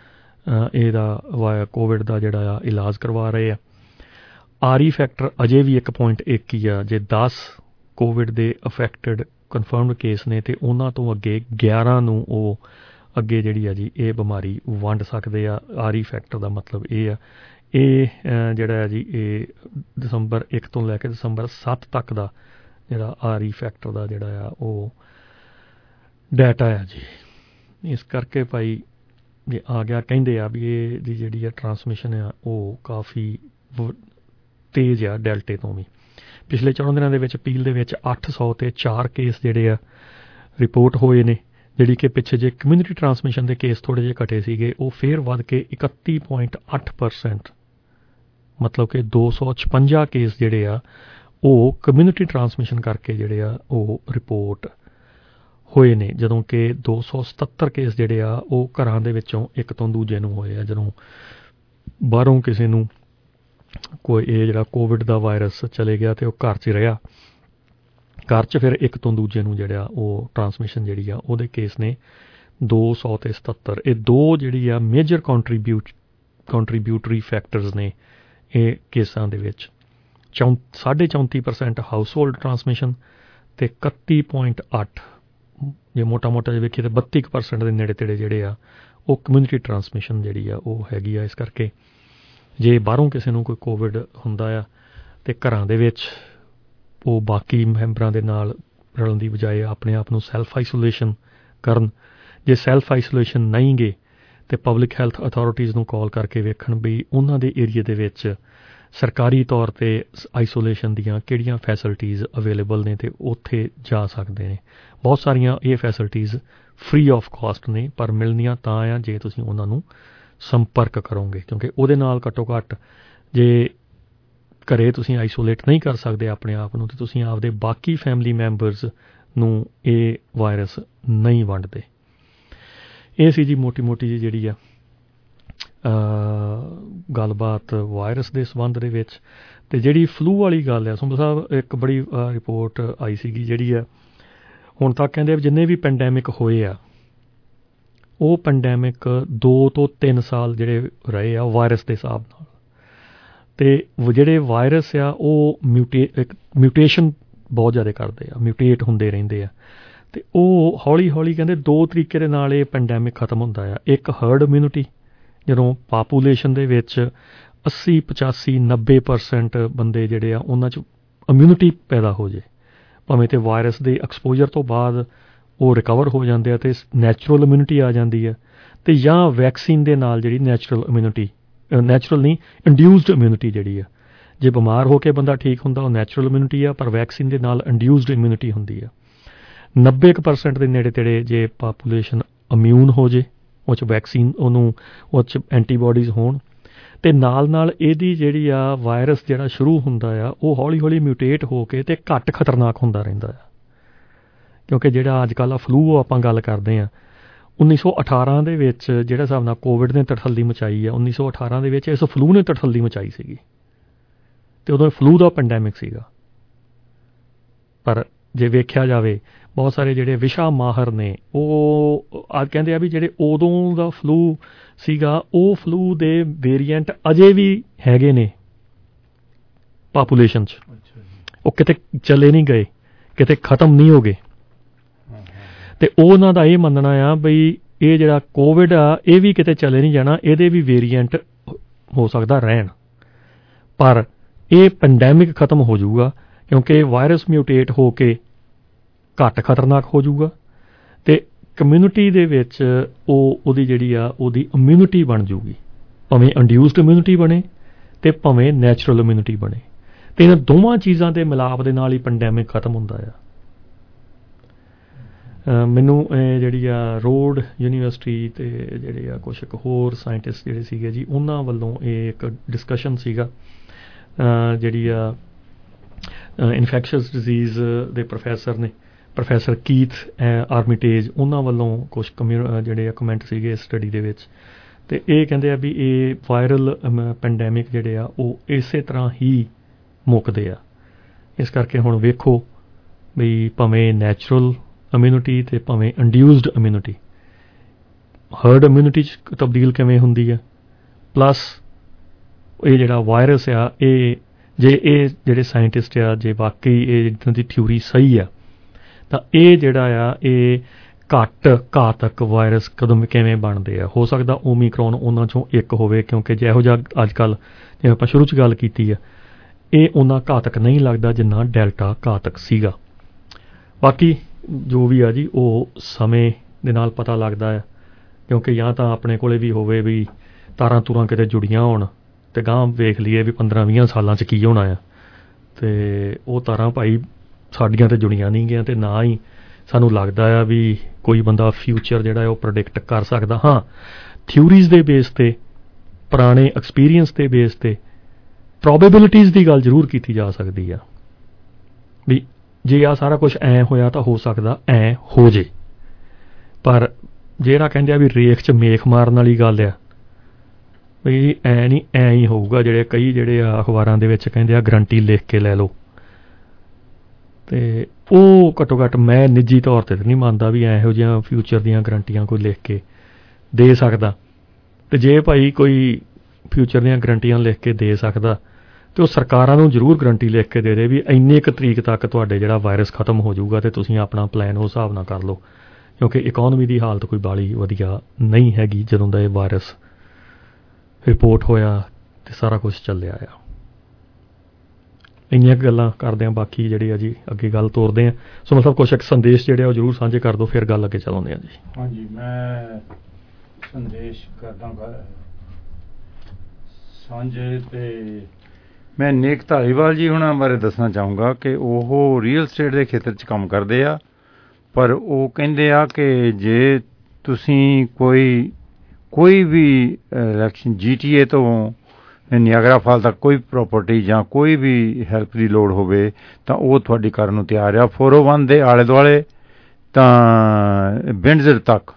ਇਹਦਾ ਕੋਵਿਡ ਦਾ ਜਿਹੜਾ ਆ ਇਲਾਜ ਕਰਵਾ ਰਹੇ ਆ। ਆਰੀ ਫੈਕਟਰ ਅਜੇ ਵੀ 1.1 ਹੀ ਆ। ਜੇ 10 ਕੋਵਿਡ ਦੇ ਅਫੈਕਟਡ ਕਨਫਰਮਡ ਕੇਸ ਨੇ ਅਤੇ ਉਹਨਾਂ ਤੋਂ ਅੱਗੇ 11 ਨੂੰ ਉਹ ਅੱਗੇ ਜਿਹੜੀ ਆ ਜੀ ਇਹ ਬਿਮਾਰੀ ਵੰਡ ਸਕਦੇ ਆ। ਆਰੀ ਫੈਕਟਰ ਦਾ ਮਤਲਬ ਇਹ ਆ, ਇਹ ਜਿਹੜਾ ਆ ਜੀ ਇਹ ਦਸੰਬਰ 1 ਤੋਂ ਲੈ ਕੇ ਦਸੰਬਰ 7 ਤੱਕ ਦਾ ਜਿਹੜਾ ਆਰੀ ਫੈਕਟਰ ਦਾ ਜਿਹੜਾ ਆ ਉਹ ਡਾਟਾ ਆ ਜੀ। ਇਸ ਕਰਕੇ ਭਾਈ ਜੇ ਆ ਗਿਆ, ਕਹਿੰਦੇ ਆ ਵੀ ਇਹਦੀ ਜਿਹੜੀ ਆ ਟਰਾਂਸਮਿਸ਼ਨ ਆ ਉਹ ਕਾਫੀ ਤੇਜ਼ ਆ ਡੈਲਟੇ ਤੋਂ ਵੀ। ਪਿਛਲੇ 14 ਦਿਨਾਂ ਦੇ ਵਿੱਚ ਪੀਲ ਦੇ ਵਿੱਚ 800 ਅਤੇ 4 ਕੇਸ ਜਿਹੜੇ ਆ ਰਿਪੋਰਟ ਹੋਏ ਨੇ, ਜਿਹੜੀ ਕਿ ਪਿੱਛੇ ਜੇ ਕਮਿਊਨਿਟੀ ਟਰਾਂਸਮਿਸ਼ਨ ਦੇ ਕੇਸ ਥੋੜ੍ਹੇ ਜਿਹੇ ਘਟੇ ਸੀਗੇ, ਉਹ ਫਿਰ ਵੱਧ ਕੇ 31.8%, ਮਤਲਬ ਕਿ 256 ਕੇਸ ਜਿਹੜੇ ਆ ਉਹ ਕਮਿਊਨਿਟੀ ਟਰਾਂਸਮਿਸ਼ਨ ਕਰਕੇ ਜਿਹੜੇ ਆ ਉਹ ਰਿਪੋਰਟ ਹੋਏ ਨੇ, ਜਦੋਂ ਕਿ 277 ਕੇਸ ਜਿਹੜੇ ਆ ਉਹ ਘਰਾਂ ਦੇ ਵਿੱਚੋਂ ਇੱਕ ਤੋਂ ਦੂਜੇ ਨੂੰ ਹੋਏ ਆ। ਜਦੋਂ ਬਾਹਰੋਂ ਕਿਸੇ ਨੂੰ ਕੋਈ ਇਹ ਜਿਹੜਾ ਕੋਵਿਡ ਦਾ ਵਾਇਰਸ ਚਲੇ ਗਿਆ ਅਤੇ ਉਹ ਘਰ 'ਚ ਰਿਹਾ, ਘਰ 'ਚ ਫਿਰ ਇੱਕ ਤੋਂ ਦੂਜੇ ਨੂੰ ਜਿਹੜਾ ਉਹ ਟਰਾਂਸਮਿਸ਼ਨ ਜਿਹੜੀ ਆ ਉਹਦੇ ਕੇਸ ਨੇ 200 ਅਤੇ 77। ਇਹ ਦੋ ਜਿਹੜੀ ਆ ਮੇਜਰ ਕੰਟਰੀਬਿਊਟਰੀ ਫੈਕਟਰਸ ਨੇ ਇਹ ਕੇਸਾਂ ਦੇ ਵਿੱਚ। 34% ਹਾਊਸ ਹੋਲਡ ਟਰਾਂਸਮਿਸ਼ਨ ਅਤੇ 31.8 ਜੇ ਮੋਟਾ ਜੇ ਵੇਖੀਏ ਤਾਂ 32% ਦੇ ਨੇੜੇ ਤੇੜੇ ਜਿਹੜੇ ਆ ਉਹ ਕਮਿਊਨਿਟੀ ਟਰਾਂਸਮਿਸ਼ਨ ਜਿਹੜੀ ਆ ਉਹ ਹੈਗੀ ਆ। ਇਸ ਕਰਕੇ ਜੇ ਬਾਹਰੋਂ ਕਿਸੇ ਨੂੰ ਕੋਈ ਕੋਵਿਡ ਹੁੰਦਾ ਆ ਅਤੇ ਘਰਾਂ ਦੇ ਵਿੱਚ ਉਹ ਬਾਕੀ ਮੈਂਬਰਾਂ ਦੇ ਨਾਲ ਰਲਣ ਦੀ ਬਜਾਏ ਆਪਣੇ ਆਪ ਨੂੰ ਸੈਲਫ ਆਈਸੋਲੇਸ਼ਨ ਕਰਨ, ਜੇ ਸੈਲਫ ਆਈਸੋਲੇਸ਼ਨ ਨਹੀਂ ਗੇ ਤੇ ਪਬਲਿਕ ਹੈਲਥ ਅਥਾਰਟੀਜ਼ ਨੂੰ ਕਾਲ ਕਰਕੇ ਵੇਖਣ ਵੀ ਉਹਨਾਂ ਦੇ ਏਰੀਏ ਦੇ ਵਿੱਚ ਸਰਕਾਰੀ ਤੌਰ ਤੇ ਆਈਸੋਲੇਸ਼ਨ ਦੀਆਂ ਕਿਹੜੀਆਂ ਫੈਸਿਲਿਟੀਜ਼ ਅਵੇਲੇਬਲ ਨੇ ਤੇ ਉੱਥੇ ਜਾ ਸਕਦੇ ਨੇ। ਬਹੁਤ ਸਾਰੀਆਂ ਇਹ ਫੈਸਿਲਿਟੀਜ਼ ਫ੍ਰੀ ਆਫ ਕਾਸਟ ਨੇ, ਪਰ ਮਿਲਣੀਆਂ ਤਾਂ ਆ ਜੇ ਤੁਸੀਂ ਉਹਨਾਂ ਨੂੰ ਸੰਪਰਕ ਕਰੋਗੇ, ਕਿਉਂਕਿ ਉਹਦੇ ਨਾਲ ਘੱਟੋ ਘੱਟ ਜੇ ਘਰੇ ਤੁਸੀਂ ਆਈਸੋਲੇਟ ਨਹੀਂ ਕਰ ਸਕਦੇ ਆਪਣੇ ਆਪ ਨੂੰ ਤੇ ਤੁਸੀਂ ਆਪਦੇ ਬਾਕੀ ਫੈਮਿਲੀ ਮੈਂਬਰਸ ਨੂੰ ਇਹ ਵਾਇਰਸ ਨਹੀਂ ਵੰਡਦੇ। ਇਹ ਸੀ ਜੀ ਮੋਟੀ ਮੋਟੀ ਜੀ ਜਿਹੜੀ ਆ ਗੱਲਬਾਤ ਵਾਇਰਸ ਦੇ ਸੰਬੰਧ ਦੇ ਵਿੱਚ। ਤੇ ਜਿਹੜੀ ਫਲੂ ਵਾਲੀ ਗੱਲ ਆ ਸੁੰਬਾ ਸਾਹਿਬ, ਇੱਕ ਬੜੀ ਰਿਪੋਰਟ ਆਈ ਸੀਗੀ ਜਿਹੜੀ ਆ ਹੁਣ ਤੱਕ ਕਹਿੰਦੇ ਜਿੰਨੇ ਵੀ ਪੈਂਡੈਮਿਕ ਹੋਏ ਆ ਉਹ ਪੈਂਡੈਮਿਕ 2 ਤੋਂ 3 ਸਾਲ ਜਿਹੜੇ ਰਹੇ ਆ ਵਾਇਰਸ ਦੇ ਹਿਸਾਬ ਨਾਲ, ਤੇ ਜਿਹੜੇ ਵਾਇਰਸ ਆ ਉਹ ਮਿਊਟੇਸ਼ਨ ਬਹੁਤ ਜ਼ਿਆਦਾ ਕਰਦੇ ਆ, ਮਿਊਟੇਟ ਹੁੰਦੇ ਰਹਿੰਦੇ ਆ, ਤੇ ਉਹ ਹੌਲੀ ਹੌਲੀ ਕਹਿੰਦੇ 2 ਤਰੀਕੇ ਦੇ ਨਾਲ ਇਹ ਪੈਂਡੈਮਿਕ ਖਤਮ ਹੁੰਦਾ ਆ। ਇੱਕ ਹਰਡ ਇਮਿਊਨਿਟੀ, ਜਦੋਂ ਪਾਪੂਲੇਸ਼ਨ ਦੇ ਵਿੱਚ 80 85 90% ਬੰਦੇ ਜਿਹੜੇ ਆ ਉਹਨਾਂ 'ਚ ਇਮਿਊਨਿਟੀ ਪੈਦਾ ਹੋ ਜੇ, ਭਾਵੇਂ ਤੇ ਵਾਇਰਸ ਦੇ ਐਕਸਪੋਜਰ ਤੋਂ ਬਾਅਦ ਉਹ ਰਿਕਵਰ ਹੋ ਜਾਂਦੇ ਆ ਤੇ ਨੈਚੁਰਲ ਇਮਿਊਨਿਟੀ ਆ ਜਾਂਦੀ ਆ, ਤੇ ਜਾਂ ਵੈਕਸੀਨ ਦੇ ਨਾਲ ਜਿਹੜੀ ਨੈਚੁਰਲ ਇਮਿਊਨਿਟੀ, ਨੈਚੁਰਲ ਨਹੀਂ ਇੰਡਿਊਸਡ ਇਮਿਊਨਿਟੀ ਜਿਹੜੀ ਆ, ਜੇ ਬਿਮਾਰ ਹੋ ਕੇ ਬੰਦਾ ਠੀਕ ਹੁੰਦਾ ਉਹ ਨੈਚੁਰਲ ਇਮਿਊਨਿਟੀ ਆ, ਪਰ ਵੈਕਸੀਨ ਦੇ ਨਾਲ ਇੰਡਿਊਸਡ ਇਮਿਊਨਿਟੀ ਹੁੰਦੀ ਆ। 90% ਦੇ ਨੇੜੇ ਤੇੜੇ ਜੇ ਪਾਪੂਲੇਸ਼ਨ ਇਮਿਊਨ ਹੋ ਜੇ, ਉਹ 'ਚ ਵੈਕਸੀਨ ਉਹਨੂੰ ਉਹ 'ਚ ਐਂਟੀਬਾਡੀਜ਼ ਹੋਣ, ਤੇ ਨਾਲ ਨਾਲ ਇਹਦੀ ਜਿਹੜੀ ਆ ਵਾਇਰਸ ਜਿਹੜਾ ਸ਼ੁਰੂ ਹੁੰਦਾ ਆ ਉਹ ਹੌਲੀ ਹੌਲੀ ਮਿਊਟੇਟ ਹੋ ਕੇ ਤੇ ਘੱਟ ਖਤਰਨਾਕ ਹੁੰਦਾ ਰਹਿੰਦਾ ਆ। ਕਿਉਂਕਿ ਜਿਹੜਾ ਅੱਜ ਕੱਲ੍ਹ ਆ ਫਲੂ ਆਪਾਂ ਗੱਲ ਕਰਦੇ ਹਾਂ 1918 ਦੇ ਵਿੱਚ ਜਿਹੜਾ ਹਿਸਾਬ ਨਾਲ ਕੋਵਿਡ ਨੇ ਤੜਫੱਲੀ ਮਚਾਈ ਆ, 1918 ਦੇ ਵਿੱਚ ਇਸ ਫਲੂ ਨੇ ਤੜਫੱਲੀ ਮਚਾਈ ਸੀਗੀ, ਤੇ ਉਦੋਂ ਫਲੂ ਦਾ ਪੈਂਡੈਮਿਕ ਸੀਗਾ। ਪਰ ਜੇ ਵੇਖਿਆ ਜਾਵੇ ਬਹੁਤ ਸਾਰੇ ਜਿਹੜੇ ਵਿਸ਼ਾ ਮਾਹਰ ਨੇ ਉਹ ਅੱਜ ਕਹਿੰਦੇ ਆ ਵੀ ਜਿਹੜੇ ਉਦੋਂ ਦਾ ਫਲੂ ਸੀਗਾ ਉਹ ਫਲੂ ਦੇ ਵੇਰੀਐਂਟ ਅਜੇ ਵੀ ਹੈਗੇ ਨੇ ਪਾਪੂਲੇਸ਼ਨ 'ਚ, ਉਹ ਕਿਤੇ ਚਲੇ ਨਹੀਂ ਗਏ, ਕਿਤੇ ਖਤਮ ਨਹੀਂ ਹੋ ਗਏ। ਤੇ ਉਹਨਾਂ ਦਾ ਇਹ ਮੰਨਣਾ ਆ ਬਈ ਇਹ ਜਿਹੜਾ ਕੋਵਿਡ ਆ ਇਹ ਵੀ ਕਿਤੇ ਚਲੇ ਨਹੀਂ ਜਾਣਾ, ਇਹਦੇ ਵੀ ਵੇਰੀਐਂਟ ਹੋ ਸਕਦਾ ਰਹਿਣ, ਪਰ ਇਹ ਪੈਂਡੈਮਿਕ ਖਤਮ ਹੋ ਜਾਊਗਾ ਕਿਉਂਕਿ ਵਾਇਰਸ ਮਿਊਟੇਟ ਹੋ ਕੇ ਘੱਟ ਖਤਰਨਾਕ ਹੋ ਜਾਊਗਾ ਤੇ ਕਮਿਊਨਿਟੀ ਦੇ ਵਿੱਚ ਉਹਦੀ ਜਿਹੜੀ ਆ ਉਹਦੀ ਇਮਿਊਨਿਟੀ ਬਣ ਜਾਊਗੀ, ਭਾਵੇਂ ਇੰਡਿਊਸਡ ਇਮਿਊਨਿਟੀ ਬਣੇ ਤੇ ਭਾਵੇਂ ਨੈਚੁਰਲ ਇਮਿਊਨਿਟੀ ਬਣੇ, ਤੇ ਇਹਨਾਂ ਦੋਵਾਂ ਚੀਜ਼ਾਂ ਦੇ ਮਿਲਾਪ ਦੇ ਨਾਲ ਹੀ ਪੈਂਡੈਮਿਕ ਖਤਮ ਹੁੰਦਾ ਆ। ਮੈਨੂੰ ਜਿਹੜੀ ਆ ਰੋਡ ਯੂਨੀਵਰਸਿਟੀ ਤੇ ਜਿਹੜੇ ਆ ਕੁਛ ਹੋਰ ਸਾਇੰਟਿਸਟ ਜਿਹੜੇ ਸੀਗੇ ਜੀ ਉਹਨਾਂ ਵੱਲੋਂ ਇਹ ਇੱਕ ਡਿਸਕਸ਼ਨ ਸੀਗਾ, ਜਿਹੜੀ ਆ ਇਨਫੈਕਸ਼ੀਅਸ ਡਿਜ਼ੀਜ਼ ਦੇ ਪ੍ਰੋਫੈਸਰ ਨੇ, ਪ੍ਰੋਫੈਸਰ ਕੀਥ ਆਰਮਿਟੇਜ, ਉਹਨਾਂ ਵੱਲੋਂ ਕੁਛ ਜਿਹੜੇ ਆ ਕਮੈਂਟ ਸੀਗੇ ਇਸ ਸਟੱਡੀ ਦੇ ਵਿੱਚ, ਤੇ ਇਹ ਕਹਿੰਦੇ ਆ ਵੀ ਇਹ ਵਾਇਰਲ ਪੈਂਡੈਮਿਕ ਜਿਹੜੇ ਆ ਉਹ ਇਸੇ ਤਰ੍ਹਾਂ ਹੀ ਮੁੱਕਦੇ ਆ। ਇਸ ਕਰਕੇ ਹੁਣ ਵੇਖੋ ਵੀ ਭਾਵੇਂ ਨੈਚੁਰਲ ਇਮਿਊਨਿਟੀ ਤੇ ਭਾਵੇਂ ਇੰਡਿਊਸਡ ਇਮਿਊਨਿਟੀ ਹਰਡ ਇਮਿਊਨਿਟੀ 'ਚ ਤਬਦੀਲ ਕਿਵੇਂ ਹੁੰਦੀ ਆ, ਪਲੱਸ ਇਹ ਜਿਹੜਾ ਵਾਇਰਸ ਆ ਇਹ ਇਹ ਜਿਹੜੇ ਸਾਇੰਟਿਸਟ ਆ ਜੇ ਵਾਕਈ ਇਹ ਇੱਦਾਂ ਦੀ ਥਿਊਰੀ ਸਹੀ ਆ ਤਾਂ ਇਹ ਜਿਹੜਾ ਆ ਇਹ ਘੱਟ ਘਾਤਕ ਵਾਇਰਸ ਕਿਵੇਂ ਬਣਦੇ ਆ। ਹੋ ਸਕਦਾ ਓਮੀਕਰੋਨ ਉਹਨਾਂ 'ਚੋਂ ਇੱਕ ਹੋਵੇ, ਕਿਉਂਕਿ ਜਿਹੋ ਜਿਹਾ ਅੱਜ ਕੱਲ੍ਹ ਜਿਵੇਂ ਆਪਾਂ ਸ਼ੁਰੂ 'ਚ ਗੱਲ ਕੀਤੀ ਆ ਇਹ ਉਹਨਾਂ ਘਾਤਕ ਨਹੀਂ ਲੱਗਦਾ ਜਿੰਨਾ ਡੈਲਟਾ ਘਾਤਕ ਸੀਗਾ। ਬਾਕੀ ਜੋ ਵੀ ਆ ਜੀ ਉਹ ਸਮੇਂ ਦੇ ਨਾਲ ਪਤਾ ਲੱਗਦਾ ਆ, ਕਿਉਂਕਿ ਜਾਂ ਤਾਂ ਆਪਣੇ ਕੋਲੇ ਵੀ ਹੋਵੇ ਵੀ ਤਾਰਾਂ ਤੂਰਾਂ ਕਿਤੇ ਜੁੜੀਆਂ ਹੋਣ ਤੇ ਗਾਂਹ ਵੇਖ ਲਈਏ ਵੀ 15-20 ਸਾਲਾਂ 'ਚ ਕੀ ਹੋਣਾ ਆ, ਤੇ ਉਹ ਤਾਰਾਂ ਭਾਈ ਸਾਡੀਆਂ ਤੇ ਜੁੜੀਆਂ ਨਹੀਂ ਗਈਆਂ ਤੇ ਨਾ ਹੀ ਸਾਨੂੰ ਲੱਗਦਾ ਆ ਵੀ ਕੋਈ ਬੰਦਾ ਫਿਊਚਰ ਜਿਹੜਾ ਉਹ ਪ੍ਰੈਡਿਕਟ ਕਰ ਸਕਦਾ। ਹਾਂ, ਥਿਊਰੀਜ਼ ਦੇ ਬੇਸ ਤੇ, ਪੁਰਾਣੇ ਐਕਸਪੀਰੀਅੰਸ ਦੇ ਬੇਸ ਤੇ ਪ੍ਰੋਬੇਬਿਲਿਟੀਜ਼ ਦੀ ਗੱਲ ਜ਼ਰੂਰ ਕੀਤੀ ਜਾ ਸਕਦੀ ਆ ਵੀ ਜੇ ਆ ਸਾਰਾ ਕੁਝ ਐਂ ਹੋਇਆ ਤਾਂ ਹੋ ਸਕਦਾ ਐਂ ਹੋ ਜੇ, ਪਰ ਜਿਹੜਾ ਕਹਿੰਦੇ ਆ ਵੀ ਰੇਖ 'ਚ ਮੇਖ ਮਾਰਨ ਵਾਲੀ ਗੱਲ ਆ ਵੀ ਐਂ ਨਹੀਂ ਐਂ ਹੀ ਹੋਊਗਾ। ਕਈ ਜਿਹੜੇ ਆ ਅਖਬਾਰਾਂ ਦੇ ਵਿੱਚ ਕਹਿੰਦੇ ਆ ਗਰੰਟੀ ਲਿਖ ਕੇ ਲੈ ਲਓ, ਤੇ ਉਹ ਘੱਟੋ ਘੱਟ ਮੈਂ ਨਿੱਜੀ ਤੌਰ 'ਤੇ ਨਹੀਂ ਮੰਨਦਾ ਵੀ ਇਹੋ ਜਿਹੀਆਂ ਫਿਊਚਰ ਦੀਆਂ ਗਰੰਟੀਆਂ ਕੋਈ ਲਿਖ ਕੇ ਦੇ ਸਕਦਾ। ਤੇ ਜੇ ਭਾਈ ਕੋਈ ਫਿਊਚਰ ਦੀਆਂ ਗਰੰਟੀਆਂ ਲਿਖ ਕੇ ਦੇ ਸਕਦਾ ਤੇ ਉਹ ਸਰਕਾਰਾਂ ਨੂੰ ਜ਼ਰੂਰ ਗਰੰਟੀ ਲਿਖ ਕੇ ਦੇ ਦੇ ਵੀ ਇੰਨੇ ਕੁ ਤਰੀਕ ਤੱਕ ਤੁਹਾਡੇ ਜਿਹੜਾ ਵਾਇਰਸ ਖਤਮ ਹੋ ਜਾਊਗਾ ਤੇ ਤੁਸੀਂ ਆਪਣਾ ਪਲਾਨ ਉਸ ਹਿਸਾਬ ਨਾਲ ਕਰ ਲਓ, ਕਿਉਂਕਿ ਇਕੋਨਮੀ ਦੀ ਹਾਲਤ ਕੋਈ ਬਾਲੀ ਵਧੀਆ ਨਹੀਂ ਹੈਗੀ ਜਦੋਂ ਦਾ ਇਹ ਵਾਇਰਸ ਰਿਪੋਰਟ ਹੋਇਆ ਤੇ ਸਾਰਾ ਕੁਝ ਚੱਲਿਆ ਆ। ਇੰਨੀਆਂ ਗੱਲਾਂ ਕਰਦੇ ਹਾਂ, ਬਾਕੀ ਜਿਹੜੀ ਆ ਜੀ ਅੱਗੇ ਗੱਲ ਤੋਰਦੇ ਹਾਂ। ਸੋ ਮਤਲਬ ਕੁਛ ਇੱਕ ਸੰਦੇਸ਼ ਜਿਹੜੇ ਆ ਉਹ ਜ਼ਰੂਰ ਸਾਂਝੇ ਕਰ ਦਿਓ, ਫਿਰ ਗੱਲ ਅੱਗੇ ਚਲਾਉਂਦੇ ਹਾਂ ਜੀ। ਹਾਂਜੀ, ਮੈਂ ਸੰਦੇਸ਼ ਕਰਦਾ ਸਾਂਝੇ, ਤੇ ਮੈਂ ਨੇਕ ਧਾਲੀਵਾਲ ਜੀ ਹੁਣਾਂ ਬਾਰੇ ਦੱਸਣਾ ਚਾਹੂੰਗਾ ਕਿ ਉਹ ਰੀਅਲ ਸਟੇਟ ਦੇ ਖੇਤਰ 'ਚ ਕੰਮ ਕਰਦੇ ਆ, ਪਰ ਉਹ ਕਹਿੰਦੇ ਆ ਕਿ ਜੇ ਤੁਸੀਂ ਕੋਈ ਵੀ ਇਲੈਕਸ਼ਨ GTA ਤੋਂ ਨਿਆਗਰਾ ਫਾਲ ਤੱਕ ਕੋਈ ਪ੍ਰਾਪਰਟੀ ਜਾਂ ਕੋਈ ਵੀ ਹੈਲਪ ਦੀ ਲੋੜ ਹੋਵੇ ਤਾਂ ਉਹ ਤੁਹਾਡੀ ਕਰਨ ਨੂੰ ਤਿਆਰ ਆ। 401 ਦੇ ਆਲੇ ਦੁਆਲੇ ਤਾਂ ਬਿੰਡਜ਼ਰ ਤੱਕ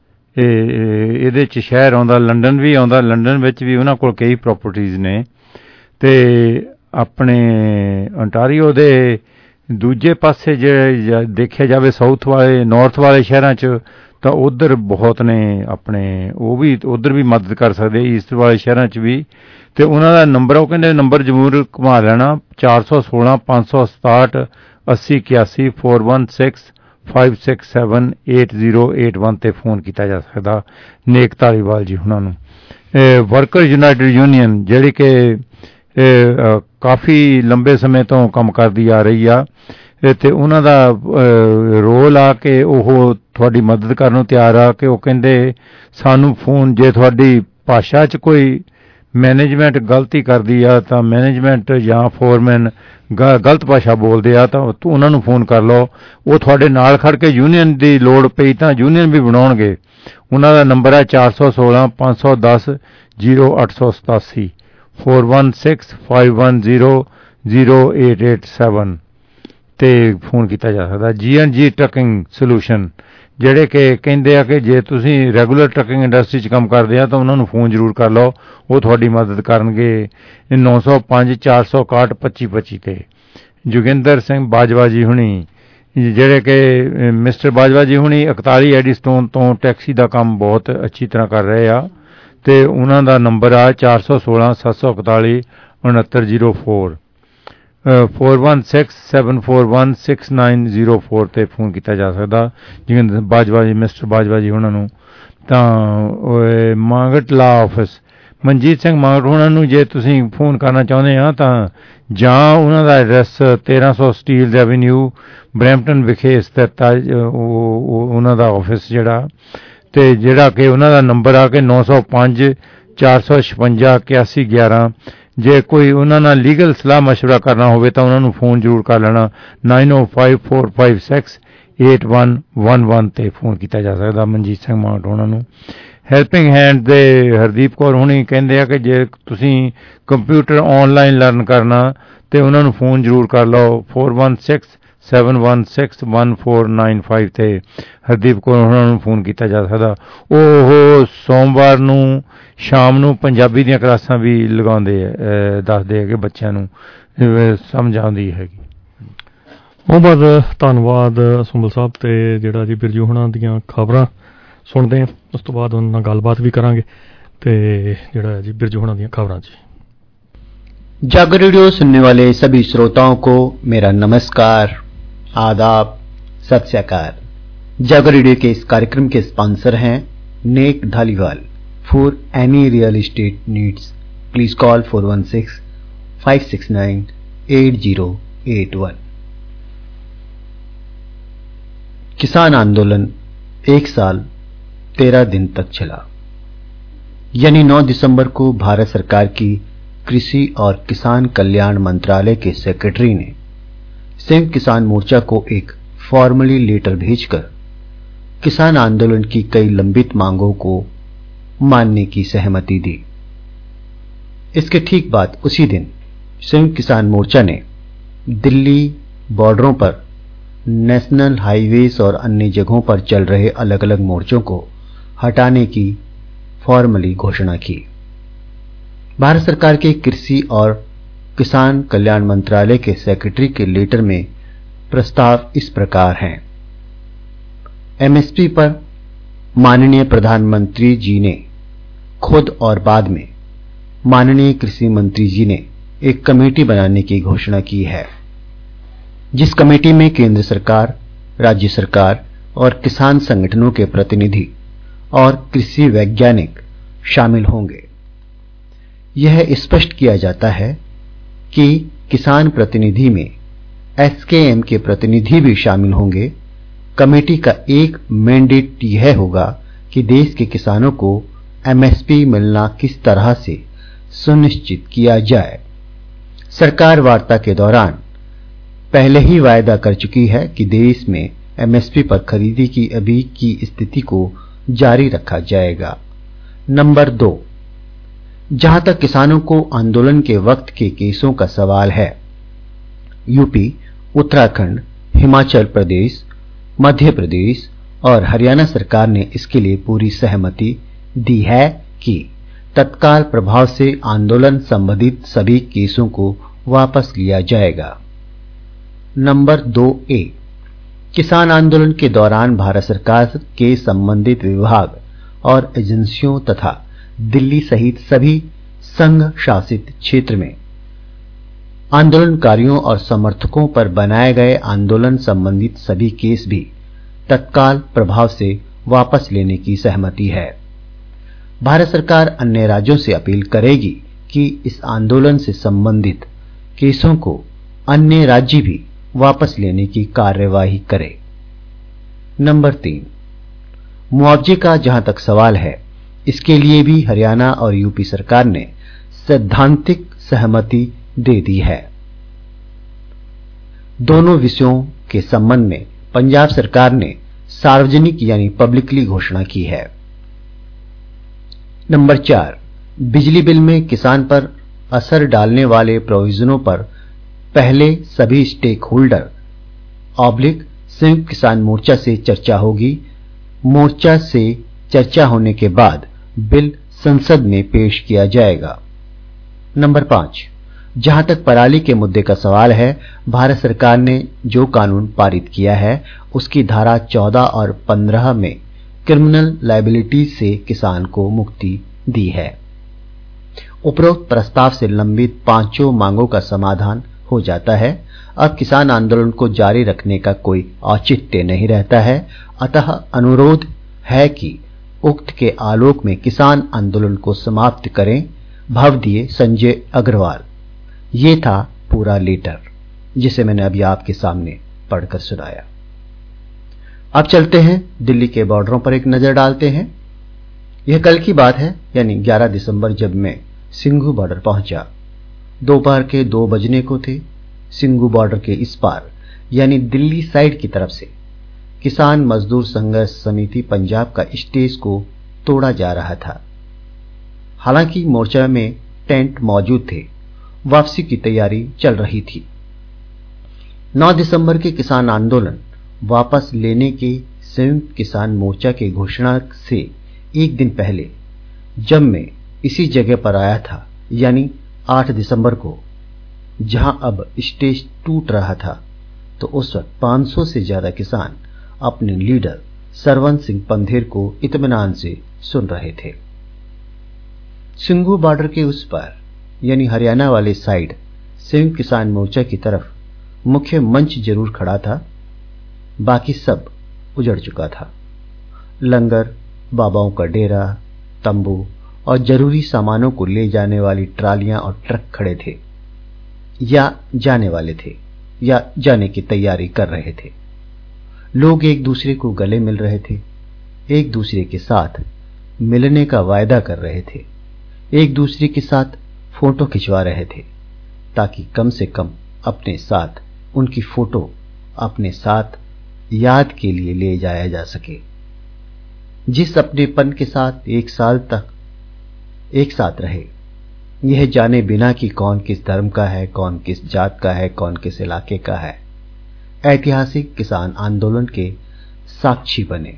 ਇਹਦੇ 'ਚ ਸ਼ਹਿਰ ਆਉਂਦਾ, ਲੰਡਨ ਵੀ ਆਉਂਦਾ, ਲੰਡਨ ਵਿੱਚ ਵੀ ਉਹਨਾਂ ਕੋਲ ਕਈ ਪ੍ਰਾਪਰਟੀਜ਼ ਨੇ। ਅਤੇ ਆਪਣੇ ontario ਦੇ ਦੂਜੇ ਪਾਸੇ ਜੇ ਦੇਖਿਆ ਜਾਵੇ ਸਾਊਥ ਵਾਲੇ ਨਾਰਥ ਵਾਲੇ ਸ਼ਹਿਰਾਂ 'ਚ ਤਾਂ ਉੱਧਰ ਬਹੁਤ ਨੇ ਆਪਣੇ, ਉਹ ਵੀ ਉੱਧਰ ਵੀ ਮਦਦ ਕਰ ਸਕਦੇ, ਈਸਟ ਵਾਲੇ ਸ਼ਹਿਰਾਂ 'ਚ ਵੀ। ਅਤੇ ਉਹਨਾਂ ਦਾ ਨੰਬਰ, ਉਹ ਕਹਿੰਦੇ ਨੰਬਰ ਜ਼ਰੂਰ ਘੁਮਾ ਲੈਣਾ, 416 567 80 81 416 567 8081 'ਤੇ ਫੋਨ ਕੀਤਾ ਜਾ ਸਕਦਾ ਨੇਕ ਧਾਲੀਵਾਲ ਜੀ ਉਹਨਾਂ ਨੂੰ। ਵਰਕਰ ਯੂਨਾਈਟਿਡ ਯੂਨੀਅਨ ਜਿਹੜੀ ਕਿ ਕਾਫੀ ਲੰਬੇ ਸਮੇਂ ਤੋਂ ਕੰਮ ਕਰਦੀ ਆ ਰਹੀ ਆ, ਅਤੇ ਉਹਨਾਂ ਦਾ ਰੋਲ ਆ ਕਿ ਉਹ ਤੁਹਾਡੀ ਮਦਦ ਕਰਨ ਨੂੰ ਤਿਆਰ ਆ। ਕਿ ਉਹ ਕਹਿੰਦੇ ਸਾਨੂੰ ਫੋਨ, ਜੇ ਤੁਹਾਡੀ ਭਾਸ਼ਾ 'ਚ ਕੋਈ ਮੈਨੇਜਮੈਂਟ ਗਲਤੀ ਕਰਦੀ ਆ ਤਾਂ ਮੈਨੇਜਮੈਂਟ ਜਾਂ ਫੋਰਮੈਨ ਗਲਤ ਭਾਸ਼ਾ ਬੋਲਦੇ ਆ ਤਾਂ ਉਹਨਾਂ ਨੂੰ ਫੋਨ ਕਰ ਲਓ, ਉਹ ਤੁਹਾਡੇ ਨਾਲ ਖੜ ਕੇ ਯੂਨੀਅਨ ਦੀ ਲੋੜ ਪਈ ਤਾਂ ਯੂਨੀਅਨ ਵੀ ਬਣਾਉਣਗੇ। ਉਹਨਾਂ ਦਾ ਨੰਬਰ ਹੈ 416 510 0887 416 510 0887 'ਤੇ ਫੋਨ ਕੀਤਾ ਜਾ ਸਕਦਾ। G&G ਟਰੱਕਿੰਗ ਸੋਲਿਊਸ਼ਨ ਜਿਹੜੇ ਕਿ ਕਹਿੰਦੇ ਆ ਕਿ ਜੇ ਤੁਸੀਂ ਰੈਗੂਲਰ ਟਰੱਕਿੰਗ ਇੰਡਸਟਰੀ 'ਚ ਕੰਮ ਕਰਦੇ ਆ ਤਾਂ ਉਹਨਾਂ ਨੂੰ ਫੋਨ ਜ਼ਰੂਰ ਕਰ ਲਓ, ਉਹ ਤੁਹਾਡੀ ਮਦਦ ਕਰਨਗੇ। 905 461 2525 'ਤੇ ਜੋਗਿੰਦਰ ਸਿੰਘ ਬਾਜਵਾ ਜੀ ਹੁਣੀ, ਜਿਹੜੇ ਕਿ ਮਿਸਟਰ ਬਾਜਵਾ ਜੀ ਹੁਣੀ 41 ਐਡੀਸਟੋਨ ਤੋਂ ਟੈਕਸੀ ਦਾ ਕੰਮ ਬਹੁਤ ਅੱਛੀ ਤਰ੍ਹਾਂ ਕਰ ਰਹੇ ਆ, ਅਤੇ ਉਹਨਾਂ ਦਾ ਨੰਬਰ ਆ 416 741 6904 416 741 6904 'ਤੇ ਫੋਨ ਕੀਤਾ ਜਾ ਸਕਦਾ ਜਿਵੇਂ ਬਾਜਵਾ ਜੀ, ਮਿਸਟਰ ਬਾਜਵਾ ਜੀ ਉਹਨਾਂ ਨੂੰ। ਤਾਂ ਮਾਂਗਟ ਲਾ ਆਫਿਸ, ਮਨਜੀਤ ਸਿੰਘ ਮਾਂਗਟ ਉਹਨਾਂ ਨੂੰ ਜੇ ਤੁਸੀਂ ਫੋਨ ਕਰਨਾ ਚਾਹੁੰਦੇ ਆ ਤਾਂ ਜਾਂ ਉਹਨਾਂ ਦਾ ਐਡਰੈਸ 1300 ਸਟੀਲ ਐਵੀਨਿਊ ਬਰੈਂਪਟਨ ਵਿਖੇ ਸਥਿਤ ਆ ਉਹਨਾਂ ਦਾ ਆਫਿਸ ਜਿਹੜਾ, ਅਤੇ ਜਿਹੜਾ ਕਿ ਉਹਨਾਂ ਦਾ ਨੰਬਰ ਆ ਕਿ 905 456 8111। ਜੇ ਕੋਈ ਉਹਨਾਂ ਨਾਲ ਲੀਗਲ ਸਲਾਹ ਮਸ਼ਵਰਾ ਕਰਨਾ ਹੋਵੇ ਤਾਂ ਉਹਨਾਂ ਨੂੰ ਫੋਨ ਜ਼ਰੂਰ ਕਰ ਲੈਣਾ 905 456 8111 'ਤੇ ਫੋਨ ਕੀਤਾ ਜਾ ਸਕਦਾ ਮਨਜੀਤ ਸਿੰਘ ਮਾਂਗਟ ਉਹਨਾਂ ਨੂੰ। ਹੈਲਪਿੰਗ ਹੈਂਡ ਦੇ ਹਰਦੀਪ ਕੌਰ ਹੁਣੀ ਕਹਿੰਦੇ ਆ ਕਿ ਜੇ ਤੁਸੀਂ ਕੰਪਿਊਟਰ ਆਨਲਾਈਨ ਲਰਨ ਕਰਨਾ ਤਾਂ ਉਹਨਾਂ ਨੂੰ ਫੋਨ ਜ਼ਰੂਰ ਕਰ ਲਓ 416 716 1495 'ਤੇ ਹਰਦੀਪ ਕੌਰ ਉਹਨਾਂ ਨੂੰ ਫੋਨ ਕੀਤਾ ਜਾ ਸਕਦਾ। ਉਹ ਸੋਮਵਾਰ ਨੂੰ ਸ਼ਾਮ ਨੂੰ ਪੰਜਾਬੀ ਦੀਆਂ ਕਲਾਸਾਂ ਵੀ ਲਗਾਉਂਦੇ ਆ, ਦੱਸਦੇ ਆ ਕਿ ਬੱਚਿਆਂ ਨੂੰ ਸਮਝ ਆਉਂਦੀ ਹੈਗੀ। ਬਹੁਤ ਬਹੁਤ ਧੰਨਵਾਦ ਸੁੰਬਲ ਸਾਹਿਬ। ਅਤੇ ਜਿਹੜਾ ਜੀ ਬਿਰਜੂ ਹੋਣਾ ਦੀਆਂ ਖਬਰਾਂ ਸੁਣਦੇ ਹਾਂ, ਉਸ ਤੋਂ ਬਾਅਦ ਉਹਨਾਂ ਨਾਲ ਗੱਲਬਾਤ ਵੀ ਕਰਾਂਗੇ। ਅਤੇ ਜਿਹੜਾ ਹੈ ਜੀ बिरजू होना ਦੀਆਂ खबरां जी। जग रेडियो सुनने वाले सभी श्रोताओं को मेरा नमस्कार, आदाब, सत श्री अकाल। जग रेडियो के इस कार्यक्रम के स्पॉन्सर हैं Nek Dhaliwal. For any real estate needs please call 416 569 8081। किसान आंदोलन 1 साल 13 दिन तक चला, यानी 9 दिसंबर को भारत सरकार की कृषि और किसान कल्याण मंत्रालय के सेक्रेटरी ने संयुक्त किसान मोर्चा को एक फॉर्मली लेटर भेजकर किसान आंदोलन की कई लंबित मांगों को मानने की सहमति दी। इसके ठीक बाद उसी दिन संयुक्त किसान मोर्चा ने दिल्ली बॉर्डरों पर, नेशनल हाईवेज और अन्य जगहों पर चल रहे अलग अलग मोर्चों को हटाने की फॉर्मली घोषणा की। भारत सरकार के कृषि और किसान कल्याण मंत्रालय के सेक्रेटरी के लेटर में प्रस्ताव इस प्रकार हैं। एमएसपी पर माननीय प्रधानमंत्री जी ने खुद और बाद में माननीय कृषि मंत्री जी ने एक कमेटी बनाने की घोषणा की है, जिस कमेटी में केंद्र सरकार, राज्य सरकार और किसान संगठनों के प्रतिनिधि और कृषि वैज्ञानिक शामिल होंगे। यह स्पष्ट किया जाता है कि किसान प्रतिनिधि में एसकेएम के प्रतिनिधि भी शामिल होंगे। कमेटी का एक मैंडेट यह होगा कि देश के किसानों को एमएसपी मिलना किस तरह से सुनिश्चित किया जाए। सरकार वार्ता के दौरान पहले ही वायदा कर चुकी है कि देश में एमएसपी पर खरीदी की अभी की स्थिति को जारी रखा जाएगा। नंबर 2, जहां तक किसानों को आंदोलन के वक्त के केसों का सवाल है, यूपी, उत्तराखंड, हिमाचल प्रदेश, मध्य प्रदेश और हरियाणा सरकार ने इसके लिए पूरी सहमति दी है कि तत्काल प्रभाव से आंदोलन संबंधित सभी केसों को वापस लिया जाएगा। नंबर 2A, किसान आंदोलन के दौरान भारत सरकार के संबंधित विभाग और एजेंसियों तथा दिल्ली सहित सभी संघ शासित क्षेत्र में आंदोलनकारियों और समर्थकों पर बनाए गए आंदोलन संबंधित सभी केस भी तत्काल प्रभाव से वापस लेने की सहमति है। भारत सरकार अन्य राज्यों से अपील करेगी कि इस आंदोलन से संबंधित केसों को अन्य राज्य भी वापस लेने की कार्यवाही करें। नंबर 3, मुआवजे का जहां तक सवाल है, इसके लिए भी हरियाणा और यूपी सरकार ने सैद्धांतिक सहमति दे दी है। दोनों विषयों के संबंध में पंजाब सरकार ने सार्वजनिक यानी पब्लिकली घोषणा की है। नंबर 4, बिजली बिल में किसान पर असर डालने वाले प्रोविजनों पर पहले सभी स्टेक होल्डर संयुक्त किसान मोर्चा से चर्चा होगी। मोर्चा से चर्चा होने के बाद बिल संसद में पेश किया जाएगा। नंबर 5, जहां तक पराली के मुद्दे का सवाल है, भारत सरकार ने जो कानून पारित किया है उसकी धारा 14 और 15 में क्रिमिनल लायबिलिटी से किसान को मुक्ति दी है। उपरोक्त प्रस्ताव से लंबित 5 मांगों का समाधान हो जाता है। अब किसान आंदोलन को जारी रखने का कोई औचित्य नहीं रहता है। अतः अनुरोध है कि उक्त के आलोक में किसान आंदोलन को समाप्त करें। भाव दिए संजय अग्रवाल। ये था पूरा लेटर जिसे मैंने अभी आपके सामने पढ़कर सुनाया। अब चलते हैं दिल्ली के बॉर्डरों पर एक नजर डालते हैं। यह कल की बात है, यानी 11 दिसंबर, जब मैं सिंघू बॉर्डर पहुंचा। दोपहर के 2 बजने को थे। सिंघू बॉर्डर के इस पार यानी दिल्ली साइड की तरफ से किसान मजदूर संघर्ष समिति पंजाब का स्टेज को तोड़ा जा रहा था। हालांकि मोर्चा में टेंट मौजूद थे, वापसी की तैयारी चल रही थी। 9 दिसंबर के किसान आंदोलन वापस लेने के संयुक्त किसान मोर्चा के घोषणा से एक दिन पहले जब मैं इसी जगह पर आया था, यानी 8 दिसंबर को, जहां अब स्टेज टूट रहा था, तो उस वक्त 500 से ज्यादा किसान अपने लीडर सरवंत सिंह पंधेर को इत्मीनान से सुन रहे थे। सिंघू बॉर्डर के उस पार यानी हरियाणा वाले साइड संयुक्त किसान मोर्चा की तरफ मुख्य मंच जरूर खड़ा था, बाकी सब उजड़ चुका था। लंगर, बाबाओं का डेरा, तंबू और जरूरी सामानों को ले जाने वाली ट्रालियां और ट्रक खड़े थे, या जाने वाले थे, या जाने की तैयारी कर रहे थे। लोग एक दूसरे को गले मिल रहे थे, एक दूसरे के साथ मिलने का वायदा कर रहे थे, एक दूसरे के साथ फोटो खिंचवा रहे थे, ताकि कम से कम अपने साथ उनकी फोटो अपने साथ याद के लिए ले जाया जा सके। जिस अपनेपन के साथ 1 साल तक एक साथ रहे, यह जाने बिना कि कौन किस धर्म का है, कौन किस जात का है, कौन किस इलाके का है, ऐतिहासिक किसान आंदोलन के साक्षी बने।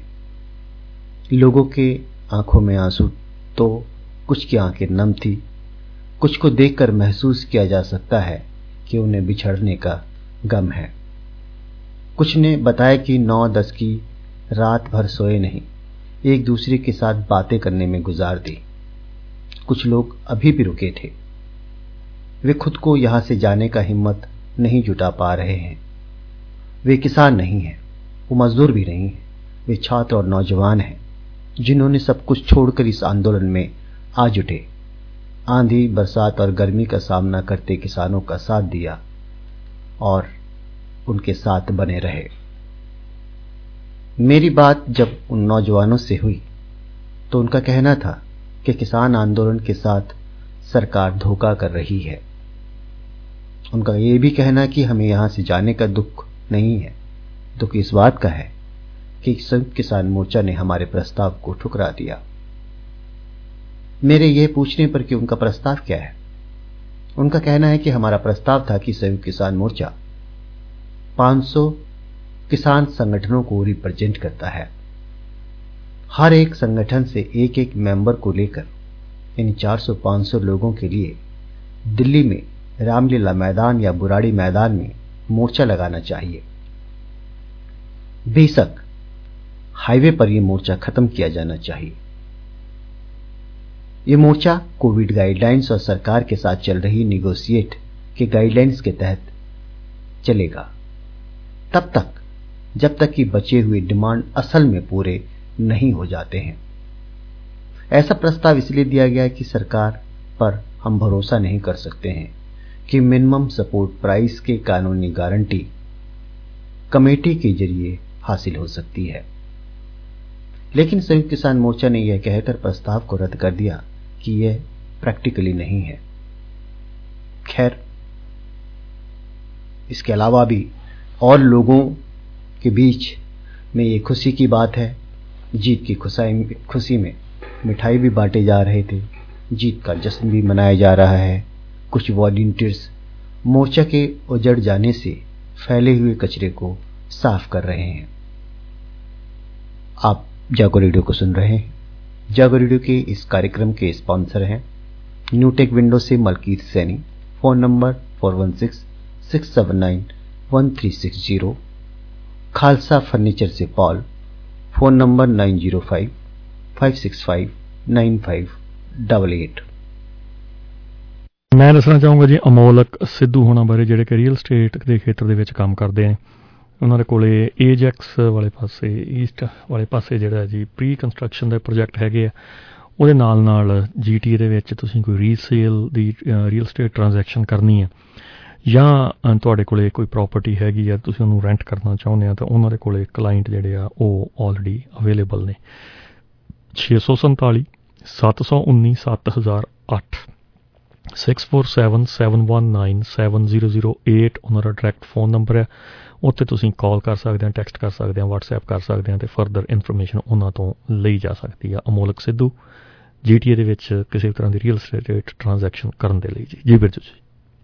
लोगों के आंखों में आंसू तो कुछ की आंखें नम थी, कुछ को देखकर महसूस किया जा सकता है कि उन्हें बिछड़ने का गम है। कुछ ने बताया कि 9-10 की रात भर सोए नहीं, एक दूसरे के साथ बातें करने में गुजार दी। कुछ लोग अभी भी रुके थे, वे खुद को यहां से जाने का हिम्मत नहीं जुटा पा रहे हैं। वे किसान नहीं हैं, वो मजदूर भी नहीं हैं, वे छात्र और नौजवान हैं जिन्होंने सब कुछ छोड़कर इस आंदोलन में आ जुटे। आंधी, बरसात और गर्मी का सामना करते किसानों का साथ दिया और उनके साथ बने रहे। मेरी बात जब उन नौजवानों से हुई तो उनका कहना था कि किसान आंदोलन के साथ सरकार धोखा कर रही है। उनका यह भी कहना कि हमें यहां से जाने का दुख नहीं है, दुख इस बात का है कि संयुक्त किसान मोर्चा ने हमारे प्रस्ताव को ठुकरा दिया। मेरे यह पूछने पर कि उनका प्रस्ताव क्या है, उनका कहना है कि हमारा प्रस्ताव था कि संयुक्त किसान मोर्चा 500 किसान संगठनों को रिप्रेजेंट करता है। हर एक संगठन से एक एक मेंबर को लेकर इन 400-500 लोगों के लिए दिल्ली में रामलीला मैदान या बुराड़ी मैदान में मोर्चा लगाना चाहिए। बेशक हाईवे पर यह मोर्चा खत्म किया जाना चाहिए। यह मोर्चा कोविड गाइडलाइंस और सरकार के साथ चल रही निगोशिएट के गाइडलाइंस के तहत चलेगा, तब तक जब तक कि बचे हुए डिमांड असल में पूरे नहीं हो जाते हैं। ऐसा प्रस्ताव इसलिए दिया गया कि सरकार पर हम भरोसा नहीं कर सकते हैं कि मिनिमम सपोर्ट प्राइस की कानूनी गारंटी कमेटी के जरिए हासिल हो सकती है। लेकिन संयुक्त किसान मोर्चा ने यह कहकर प्रस्ताव को रद्द कर दिया कि यह प्रैक्टिकली नहीं है। खैर, इसके अलावा भी और लोगों के बीच में ये खुशी की बात है। जीत की खुशी में मिठाई भी बांटे जा रहे थे, जीत का जश्न भी मनाया जा रहा है। कुछ वॉलंटियर्स मोर्चा के उजड़ जाने से फैले हुए कचरे को साफ कर रहे हैं। आप जागो रेडियो को सुन रहे हैं। जागो रेडियो के इस कार्यक्रम के स्पॉन्सर हैं न्यूटेक विंडो से Malkit Saini. Phone number 4166791360। Khalsa furniture से पॉल। Phone number 9055659588। मैं दसना चाहूँगा जी अमोलक सिद्धू होना बारे, ਜਿਹੜੇ ਕਿ ਰੀਅਲ ਸਟੇਟ ਦੇ ਖੇਤਰ ਦੇ ਵਿੱਚ ਕੰਮ ਕਰਦੇ ਨੇ। ਉਹਨਾਂ ਦੇ ਕੋਲੇ ਏਜੈਕਸ ਵਾਲੇ ਪਾਸੇ, ਈਸਟ ਵਾਲੇ ਪਾਸੇ ਜਿਹੜਾ ਜੀ ਪ੍ਰੀ ਕੰਸਟਰਕਸ਼ਨ ਦੇ ਪ੍ਰੋਜੈਕਟ ਹੈਗੇ ਆ। ਉਹਦੇ ਨਾਲ GTA ਦੇ ਵਿੱਚ ਤੁਸੀਂ ਕੋਈ ਰੀਸੇਲ ਦੀ ਰੀਅਲ ਸਟੇਟ ਟ੍ਰਾਂਜੈਕਸ਼ਨ ਕਰਨੀ ਹੈ ਜਾਂ ਤੁਹਾਡੇ ਕੋਲੇ ਕੋਈ ਪ੍ਰਾਪਰਟੀ ਹੈਗੀ ਆ, ਤੁਸੀਂ ਉਹਨੂੰ ਰੈਂਟ ਕਰਨਾ ਚਾਹੁੰਦੇ ਆ, ਤਾਂ ਉਹਨਾਂ ਦੇ ਕੋਲੇ ਕਲਾਇੰਟ ਜਿਹੜੇ ਆ ਉਹ ਆਲਰੇਡੀ ਅਵੇਲੇਬਲ ਨੇ। 647 719 7008 6477197008 ਉਹਨਾਂ ਦਾ ਡਾਇਰੈਕਟ ਫੋਨ ਨੰਬਰ ਹੈ। ਉੱਥੇ ਤੁਸੀਂ ਕਾਲ ਕਰ ਸਕਦੇ ਆ, ਟੈਕਸਟ ਕਰ ਸਕਦੇ ਆ, WhatsApp ਕਰ ਸਕਦੇ ਆ ਤੇ ਫਰਦਰ ਇਨਫੋਰਮੇਸ਼ਨ ਉਹਨਾਂ ਤੋਂ ਲਈ ਜਾ ਸਕਦੀ ਆ। ਅਮੋਲਕ ਸਿੱਧੂ GTA ਦੇ ਵਿੱਚ ਕਿਸੇ ਵੀ ਤਰ੍ਹਾਂ ਦੀ ਰੀਅਲ ਸਟੇਟ ਟ੍ਰਾਂਜੈਕਸ਼ਨ ਕਰਨ ਦੇ ਲਈ ਜੀ ਬਿਰਜੂ ਜੀ।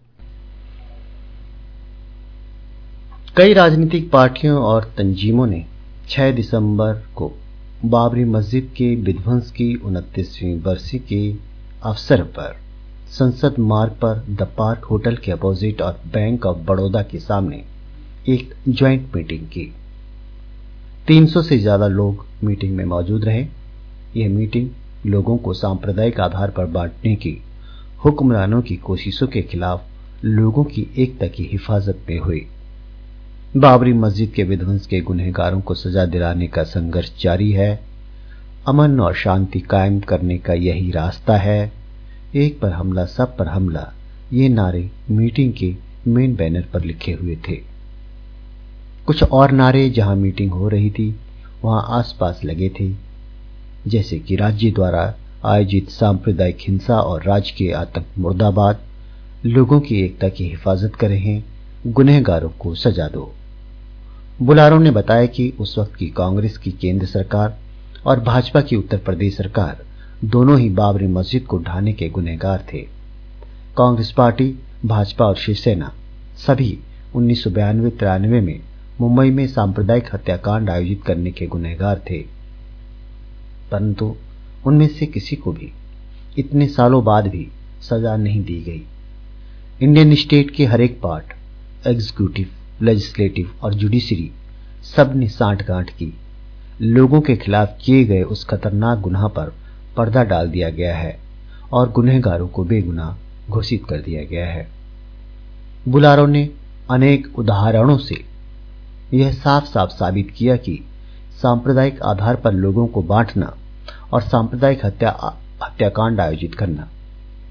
कई राजनीतिक पार्टियों और तंजीमों ने 6 दिसंबर को बाबरी मस्जिद के विध्वंस की 29वीं बरसी के अवसर पर संसद मार्ग पर द पार्क होटल के अपोजिट और बैंक ऑफ बड़ौदा के सामने एक ज्वाइंट मीटिंग की। 300 से ज्यादा लोग मीटिंग में मौजूद रहे। यह मीटिंग लोगों को सांप्रदायिक आधार पर बांटने की हुक्मरानों की कोशिशों के खिलाफ लोगों की एकता की हिफाजत में हुई। बाबरी मस्जिद के विध्वंस के गुनहगारों को सजा दिलाने का संघर्ष जारी है। अमन और शांति कायम करने का यही रास्ता है। एक पर हमला, सब पर हमला, ये नारे मीटिंग के मेन बैनर पर लिखे हुए थे। कुछ और नारे जहां मीटिंग हो रही थी वहां आसपास लगे थे, जैसे कि राज्य द्वारा आयोजित सांप्रदायिक हिंसा और राजकीय आतंक मुर्दाबाद, लोगों की एकता की हिफाजत करें, गुनहगारों को सजा दो। बुलारों ने बताया कि उस वक्त की कांग्रेस की केंद्र सरकार और भाजपा की उत्तर प्रदेश सरकार दोनों ही बाबरी मस्जिद को ढाने के गुनहगार थे। कांग्रेस पार्टी, भाजपा और शिवसेना सभी 1992-93 में मुंबई में सांप्रदायिक हत्याकांड आयोजित करने के गुनहगार थे, परंतु उनमें से किसी को भी इतने सालों बाद भी सजा नहीं दी गई। इंडियन स्टेट के हर एक पार्ट, एग्जीक्यूटिव, लेजिस्लेटिव और जुडिशरी, सब ने सांठगांठ की। लोगों के खिलाफ किए गए उस खतरनाक गुनाह पर पर्दा डाल दिया गया है और गुनहगारों को बेगुनाह घोषित कर दिया गया है। बुलारों ने अनेक उदाहरणों से यह साफ साफ साबित किया कि सांप्रदायिक आधार पर लोगों को बांटना और सांप्रदायिक हत्याकांड आयोजित करना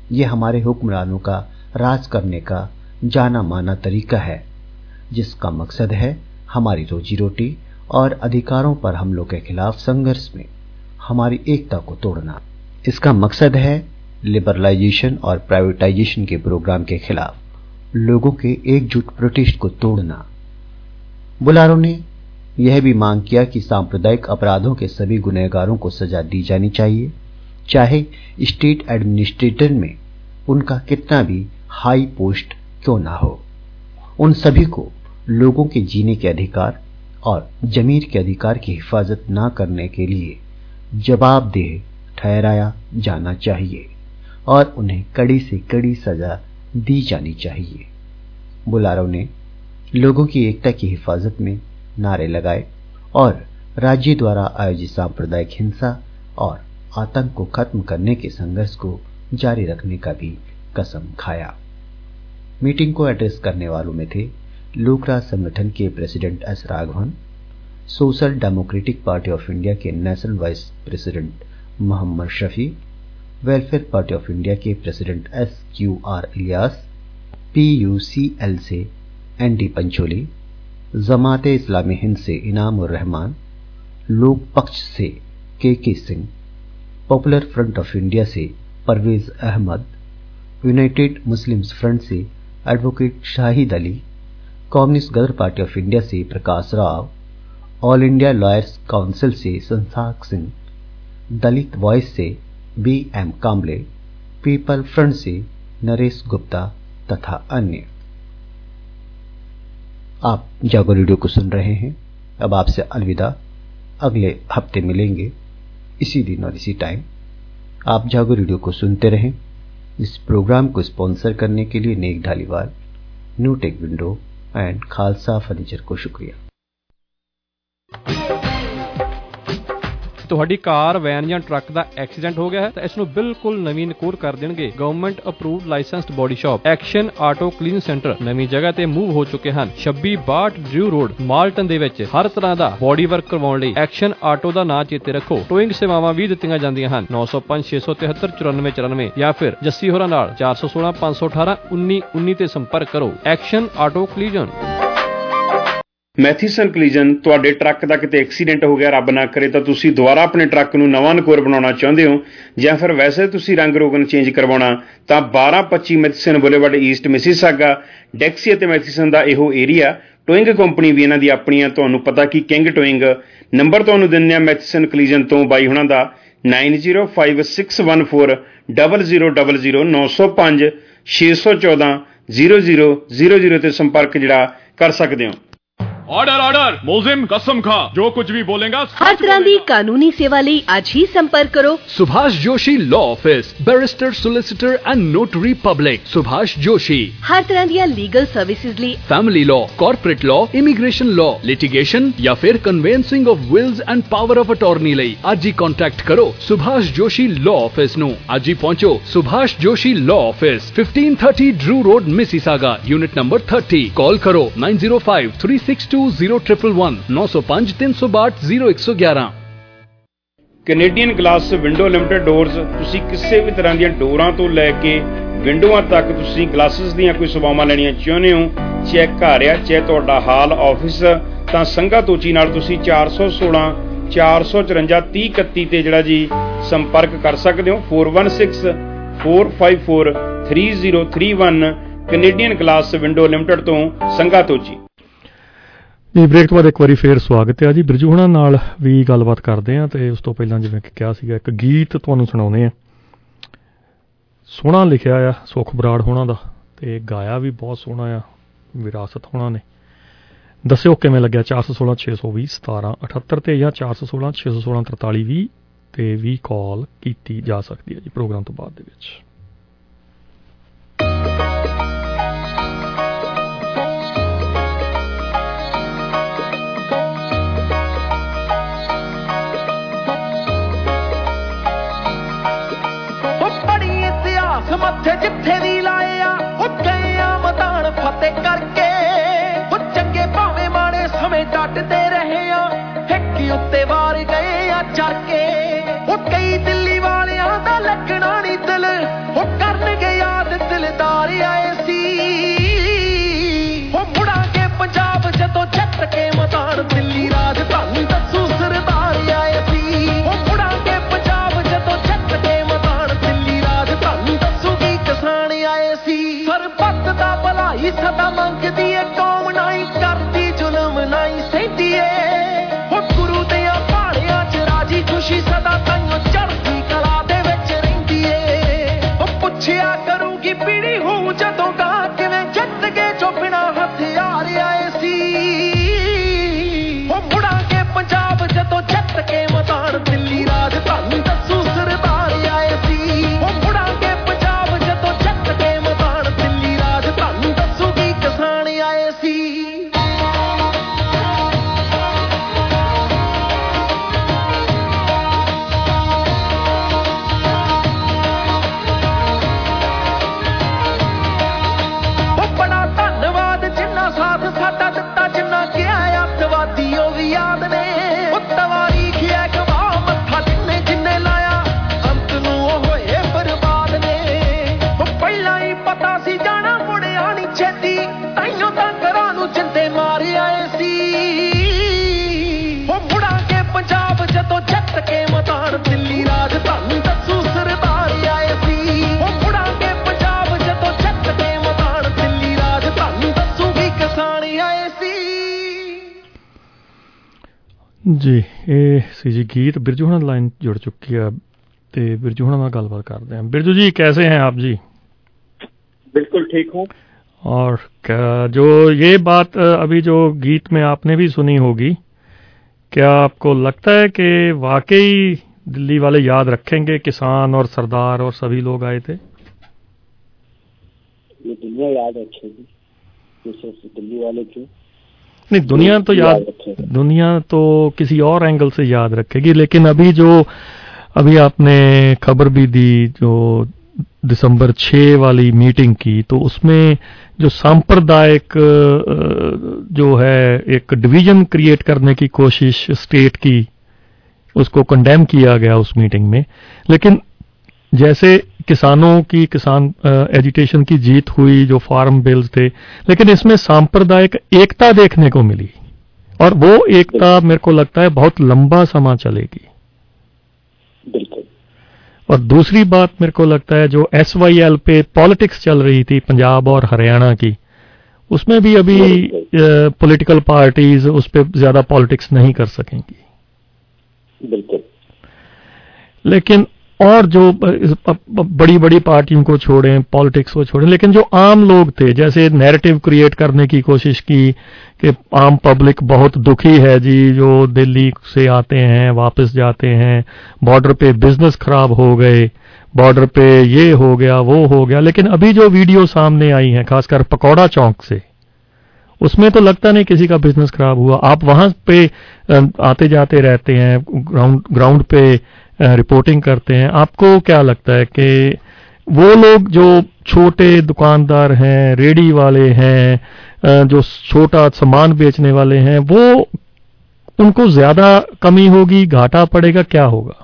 ये हमारे हुक्मरानों का राज करने का जाना माना तरीका है, जिसका मकसद है हमारी रोजी रोटी और अधिकारों पर हमलों के खिलाफ संघर्ष में हमारी एकता को तोड़ना। इसका मकसद है लिबरलाइजेशन और प्राइवेटाइजेशन के प्रोग्राम के खिलाफ लोगों के एकजुट प्रोटेस्ट को तोड़ना। बुलारों ने यह भी मांग किया कि सांप्रदायिक अपराधों के सभी गुनहगारों को सजा दी जानी चाहिए, चाहे स्टेट एडमिनिस्ट्रेटर में उनका कितना भी हाई पोस्ट क्यों ना हो। उन सभी को लोगों के जीने के अधिकार और जमीर के अधिकार की हिफाजत न करने के लिए जवाबदेह ठहराया जाना चाहिए और उन्हें कड़ी से कड़ी सजा दी जानी चाहिए। बुलारों ने लोगों की एकता की हिफाजत में नारे लगाए और राज्य द्वारा आयोजित सांप्रदायिक हिंसा और आतंक को खत्म करने के संघर्ष को जारी रखने का भी कसम खाया। मीटिंग को एड्रेस करने वालों में थे लोकराज संगठन के president S Raghavan, Social Democratic Party of India के National Vice President Mohammad Shafi, Welfare Party of India के प्रेसिडेंट SQR इलियास, PUCL से ND पंचोली, जमाते इस्लामी हिंद से इनाम उर रहमान, लोक पक्ष से KK Singh, Popular Front of India से Parvez Ahmad, United Muslims Front से advocate Shahid Ali, Communist Ghadar Party of India से Prakash Rao, All India Lawyers Council से संसाक सिंह, दलित वॉइस से BM कांबले, पीपल फ्रंट से नरेश गुप्ता तथा अन्य। आप जागो रेडियो को सुन रहे हैं। अब आपसे अलविदा, अगले हफ्ते मिलेंगे इसी दिन और इसी टाइम। आप जागो रेडियो को सुनते रहें। इस प्रोग्राम को स्पॉन्सर करने के लिए Nek Dhaliwal, new tech window and Khalsa furniture को शुक्रिया। ਤੁਹਾਡੀ ਕਾਰ, ਵੈਨ ਜਾਂ ਟਰੱਕ ਦਾ ਐਕਸੀਡੈਂਟ ਹੋ ਗਿਆ ਹੈ ਤਾਂ ਇਸ ਨੂੰ ਬਿਲਕੁਲ ਨਵੀਂ ਨਕੂਰ ਕਰ ਦੇਣਗੇ government approved licensed body shop Action Auto Clean Centre ਨਵੀਂ ਜਗ੍ਹਾ ਤੇ ਮੂਵ ਹੋ ਚੁੱਕੇ ਹਨ। 2662 ਡਰਿਊ ਰੋਡ ਮਾਲਟਨ ਦੇ ਵਿੱਚ ਹਰ ਤਰ੍ਹਾਂ ਦਾ ਬੋਡੀ ਵਰਕ ਕਰਵਾਉਣ ਲਈ ਐਕਸ਼ਨ ਆਟੋ ਦਾ ਨਾਂ ਚੇਤੇ ਰੱਖੋ। ਟੋਇੰਗ ਸੇਵਾਵਾਂ ਵੀ ਦਿੱਤੀਆਂ ਜਾਂਦੀਆਂ ਹਨ। 905 673 9494 ਜਾਂ ਫਿਰ ਜੱਸੀ ਹੋਰਾਂ ਨਾਲ 416 518 1919 ਤੇ ਸੰਪਰਕ ਕਰੋ। Action auto ਕਲੀਜਨ। ਮੈਥੀਸਨ ਕਲੀਜਨ, ਤੁਹਾਡੇ ਟਰੱਕ ਦਾ ਕਿਤੇ ਐਕਸੀਡੈਂਟ ਹੋ ਗਿਆ, ਰੱਬ ਨਾ ਕਰੇ, ਤਾਂ ਤੁਸੀਂ ਦੁਬਾਰਾ ਆਪਣੇ ਟਰੱਕ ਨੂੰ ਨਵਾਂ ਨਕੋਰ ਬਣਾਉਣਾ ਚਾਹੁੰਦੇ ਹੋ ਜਾਂ ਫਿਰ ਵੈਸੇ ਤੁਸੀਂ ਰੰਗ ਰੋਗਨ ਚੇਂਜ ਕਰਵਾਉਣਾ, ਤਾਂ 1225 Matheson Boulevard East Mississauga, Dixie ਅਤੇ ਮੈਥੀਸਨ ਦਾ ਇਹੋ ਏਰੀਆ। ਟੋਇੰਗ ਕੰਪਨੀ ਵੀ ਇਹਨਾਂ ਦੀ ਆਪਣੀ ਆ। ਤੁਹਾਨੂੰ ਪਤਾ ਕਿ ਕਿੰਗ ਟੋਇੰਗ ਨੰਬਰ ਤੁਹਾਨੂੰ ਦਿੰਦੇ ਆ ਮੈਥੀਸਨ ਕਲੀਜਨ ਤੋਂ ਬਾਈ ਹੁਣਾਂ ਦਾ 9056140000 905 614 0000 ਤੇ ਸੰਪਰਕ ਜਿਹੜਾ ਕਰ ਸਕਦੇ ਹੋ। ऑर्डर ऑर्डर मोजिम कसम खा जो कुछ भी बोलेगा हर तरह की कानूनी सेवा ਲਈ आज ही संपर्क करो Subhash Joshi law office, barrister, solicitor and notary public. Subhash Joshi हर तरह दी लीगल सर्विसेज ਲਈ family law, corporate law, immigration law, litigation या फिर conveyancing of wills and power of attorney ਲਈ आज ही कॉन्टैक्ट करो सुभाष जोशी लॉ ऑफिस ਨੂੰ। आज ही पहुंचो Subhash Joshi law office, 1530 Drew Road, Mississauga, unit number 30। Call करो 905362 0111 905 362 0111। Canadian glass window limited doors. ਤੁਸੀਂ ਕਿਸੇ ਵੀ ਤਰ੍ਹਾਂ ਦੀਆਂ ਡੋਰਾਂ ਤੋਂ ਲੈ ਕੇ ਵਿੰਡੋਆਂ ਤੱਕ ਤੁਸੀਂ ਗਲਾਸਿਸ ਦੀਆਂ ਕੋਈ ਸੇਵਾਵਾਂ ਲੈਣੀਆਂ ਚਾਹੁੰਦੇ ਹੋ, ਚਾਹੇ ਘਰ ਆ ਚਾਹੇ ਤੁਹਾਡਾ ਹਾਲ ਆਫਿਸ, ਤਾਂ ਸੰਘਾ ਤੋਚੀ ਨਾਲ ਤੁਸੀਂ 416 454 3031 ਤੇ ਜਿਹੜਾ ਜੀ ਸੰਪਰਕ ਕਰ ਸਕਦੇ ਹੋ। 416 454 3031 ਕੈਨੇਡੀਅਨ ਗਲਾਸ ਵਿੰਡੋ ਲਿਮਟਿਡ ਤੋਂ ਸੰਘਾ ਤੋਚੀ। ਜੀ ਬ੍ਰੇਕ ਤੋਂ ਬਾਅਦ ਇੱਕ ਵਾਰੀ ਫੇਰ ਸਵਾਗਤ ਹੈ ਜੀ। ਬਿਰਜੂ ਹੁਣਾਂ ਨਾਲ ਵੀ ਗੱਲਬਾਤ ਕਰਦੇ ਹਾਂ ਤੇ ਉਸ ਤੋਂ ਪਹਿਲਾਂ ਜਿਵੇਂ ਕਿ ਕਿਹਾ ਸੀਗਾ ਇੱਕ ਗੀਤ ਤੁਹਾਨੂੰ ਸੁਣਾਉਂਦੇ ਆ। ਸੋਹਣਾ ਲਿਖਿਆ ਆ ਸੁਖ ਬਰਾੜ ਹੋਣਾ ਦਾ ਤੇ ਗਾਇਆ ਵੀ ਬਹੁਤ ਸੋਹਣਾ ਆ ਵਿਰਾਸਤ ਹੋਣਾ ਨੇ। ਦੱਸਿਓ ਕਿਵੇਂ ਲੱਗਿਆ। 416 620 1778 ਤੇ ਜਾਂ 416 616 43 20 ਤੇ ਵੀ ਕਾਲ ਕੀਤੀ ਜਾ ਸਕਦੀ ਹੈ ਜੀ ਪ੍ਰੋਗਰਾਮ ਤੋਂ ਬਾਅਦ ਦੇ ਵਿੱਚ। ਮੱਥੇ ਜਿੱਥੇ ਵੀ ਲਾਏ ਆ ਉਹ ਗਏ ਆ ਮੈਦਾਨ ਫਤਿਹ ਕਰਕੇ। ਉਹ ਚੰਗੇ ਭਾਵੇਂ ਮਾੜੇ ਸਮੇਂ ਡਟਦੇ ਰਹੇ ਆ, ਇੱਕ ਉੱਤੇ ਵਾਰ ਗਏ ਆ ਚੜ ਕੇ। ਉਹ ਕਈ ਦਿੱਲੀ ਵਾਲਿਆਂ ਦਾ ਲੱਗਣਾ ਨਹੀਂ ਦਿਲ, ਉਹ ਕਰਨਗੇ ਜੀ ਇਹ ਸੀ ਜੀ ਗੀਤ। ਬਿਰਜੂ ਹੁਣਾਂ ਲਾਈਨ ਜੁੜ ਚੁੱਕੀ ਆ ਤੇ ਬਿरजू हुणा ਨਾਲ गलबात करते हैं। बिरजू जी कैसे हैं आप जी? बिल्कुल ठीक हूँ। और जो ये बात अभी जो गीत में आपने भी सुनी होगी, क्या आपको लगता है कि वाकई दिल्ली वाले याद रखेंगे किसान और सरदार और सभी लोग आए थे? ये दुनिया याद रखेगी, सिर्फ दिल्ली वाले क्यों? नहीं, दुनिया तो किसी और एंगल से याद रखेगी, लेकिन अभी आपने खबर भी दी जो दिसंबर 6 वाली मीटिंग की, तो उसमें जो सांप्रदायिक जो है एक डिवीजन क्रिएट करने की कोशिश स्टेट की, उसको कंडेम किया गया उस मीटिंग में। लेकिन जैसे किसान एजिटेशन की जीत हुई, जो फार्म बिल्स थे, लेकिन इसमें सांप्रदायिक एकता देखने को मिली, और वो एकता मेरे को लगता है बहुत लंबा समय चलेगी। बिल्कुल। और दूसरी बात मेरे को लगता है जो SYL पे पॉलिटिक्स चल रही थी पंजाब और हरियाणा की, उसमें भी अभी पॉलिटिकल पार्टीज उस पर ज्यादा पॉलिटिक्स नहीं कर सकेंगी। बिल्कुल। लेकिन और जो बड़ी बड़ी पार्टियों को छोड़ें, पॉलिटिक्स को छोड़ें, लेकिन जो आम लोग थे, जैसे नैरेटिव क्रिएट करने की कोशिश की कि आम पब्लिक बहुत दुखी है जी, जो दिल्ली से आते हैं वापस जाते हैं, बॉर्डर पे बिजनेस खराब हो गए, बॉर्डर पे ये हो गया वो हो गया। लेकिन अभी जो वीडियो सामने आई है खासकर पकौड़ा चौक से, उसमें तो लगता नहीं किसी का बिजनेस खराब हुआ। आप वहां पे आते जाते रहते हैं, ग्राउंड पे रिपोर्टिंग करते हैं, आपको क्या लगता है कि वो लोग जो छोटे दुकानदार हैं, रेडी वाले हैं, जो छोटा सामान बेचने वाले हैं, वो उनको ज्यादा कमी होगी, घाटा पड़ेगा, क्या होगा?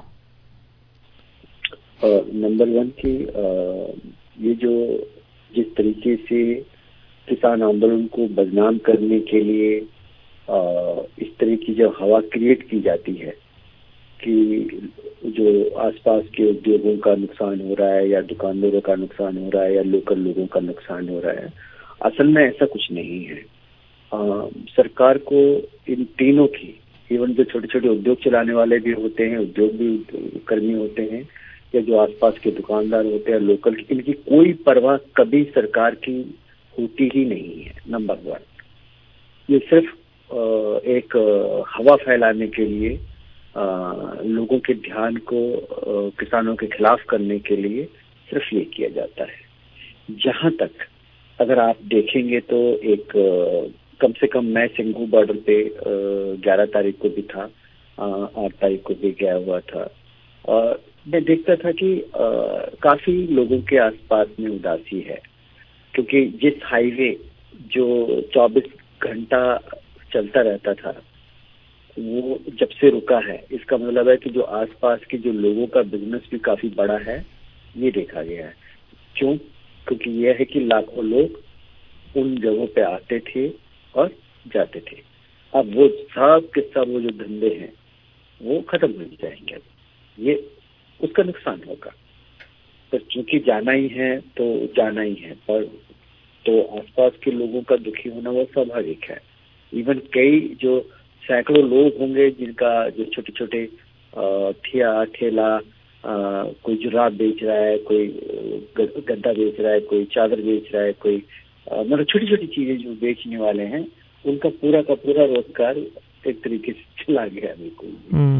नंबर 1 की ये जो जिस तरीके से किसान आंदोलन को बदनाम करने के लिए इस तरह की जो हवा क्रिएट की जाती है कि जो आसपास के उद्योगों का नुकसान हो रहा है या दुकानदारों का नुकसान हो रहा है या लोकल लोगों का नुकसान हो रहा है, असल में ऐसा कुछ नहीं है। सरकार को इन तीनों की, इवन जो छोटे छोटे उद्योग चलाने वाले भी होते हैं, उद्योग भी कर्मी होते हैं, या जो आसपास के दुकानदार होते हैं लोकल, इनकी कोई परवाह कभी सरकार की होती ही नहीं है। नंबर 1, ये सिर्फ एक हवा फैलाने के लिए, लोगों के ध्यान को किसानों के खिलाफ करने के लिए सिर्फ ये किया जाता है। जहां तक अगर आप देखेंगे तो एक कम से कम मैं सिंघू बॉर्डर पे 11 तारीख को भी था, 8 तारीख को भी गया हुआ था, और मैं देखता था कि काफी लोगों के आसपास में उदासी है, क्योंकि जिस हाईवे जो 24 घंटा चलता रहता था वो जब से रुका है, इसका मतलब है कि जो आसपास के जो लोगों का बिजनेस भी काफी बड़ा है, ये देखा गया है। क्यों? क्योंकि यह है कि लाखों लोग उन जगहों पे आते थे और जाते थे। अब वो सब के सब वो जो धंधे हैं वो खत्म हो जाएंगे, ये उसका नुकसान होगा। तो चूंकि जाना ही है तो जाना ही है, पर तो आसपास के लोगों का दुखी होना वो स्वाभाविक है। इवन कई जो सैकड़ों लोग होंगे जिनका जो छोटे छोटे ठेला, कोई जुराब बेच रहा है, कोई गद्दा बेच रहा है, कोई चादर बेच रहा है, कोई मतलब छोटी छोटी चीजें जो बेचने वाले हैं, उनका पूरा का पूरा रोजगार एक तरीके से चला गया बिल्कुल।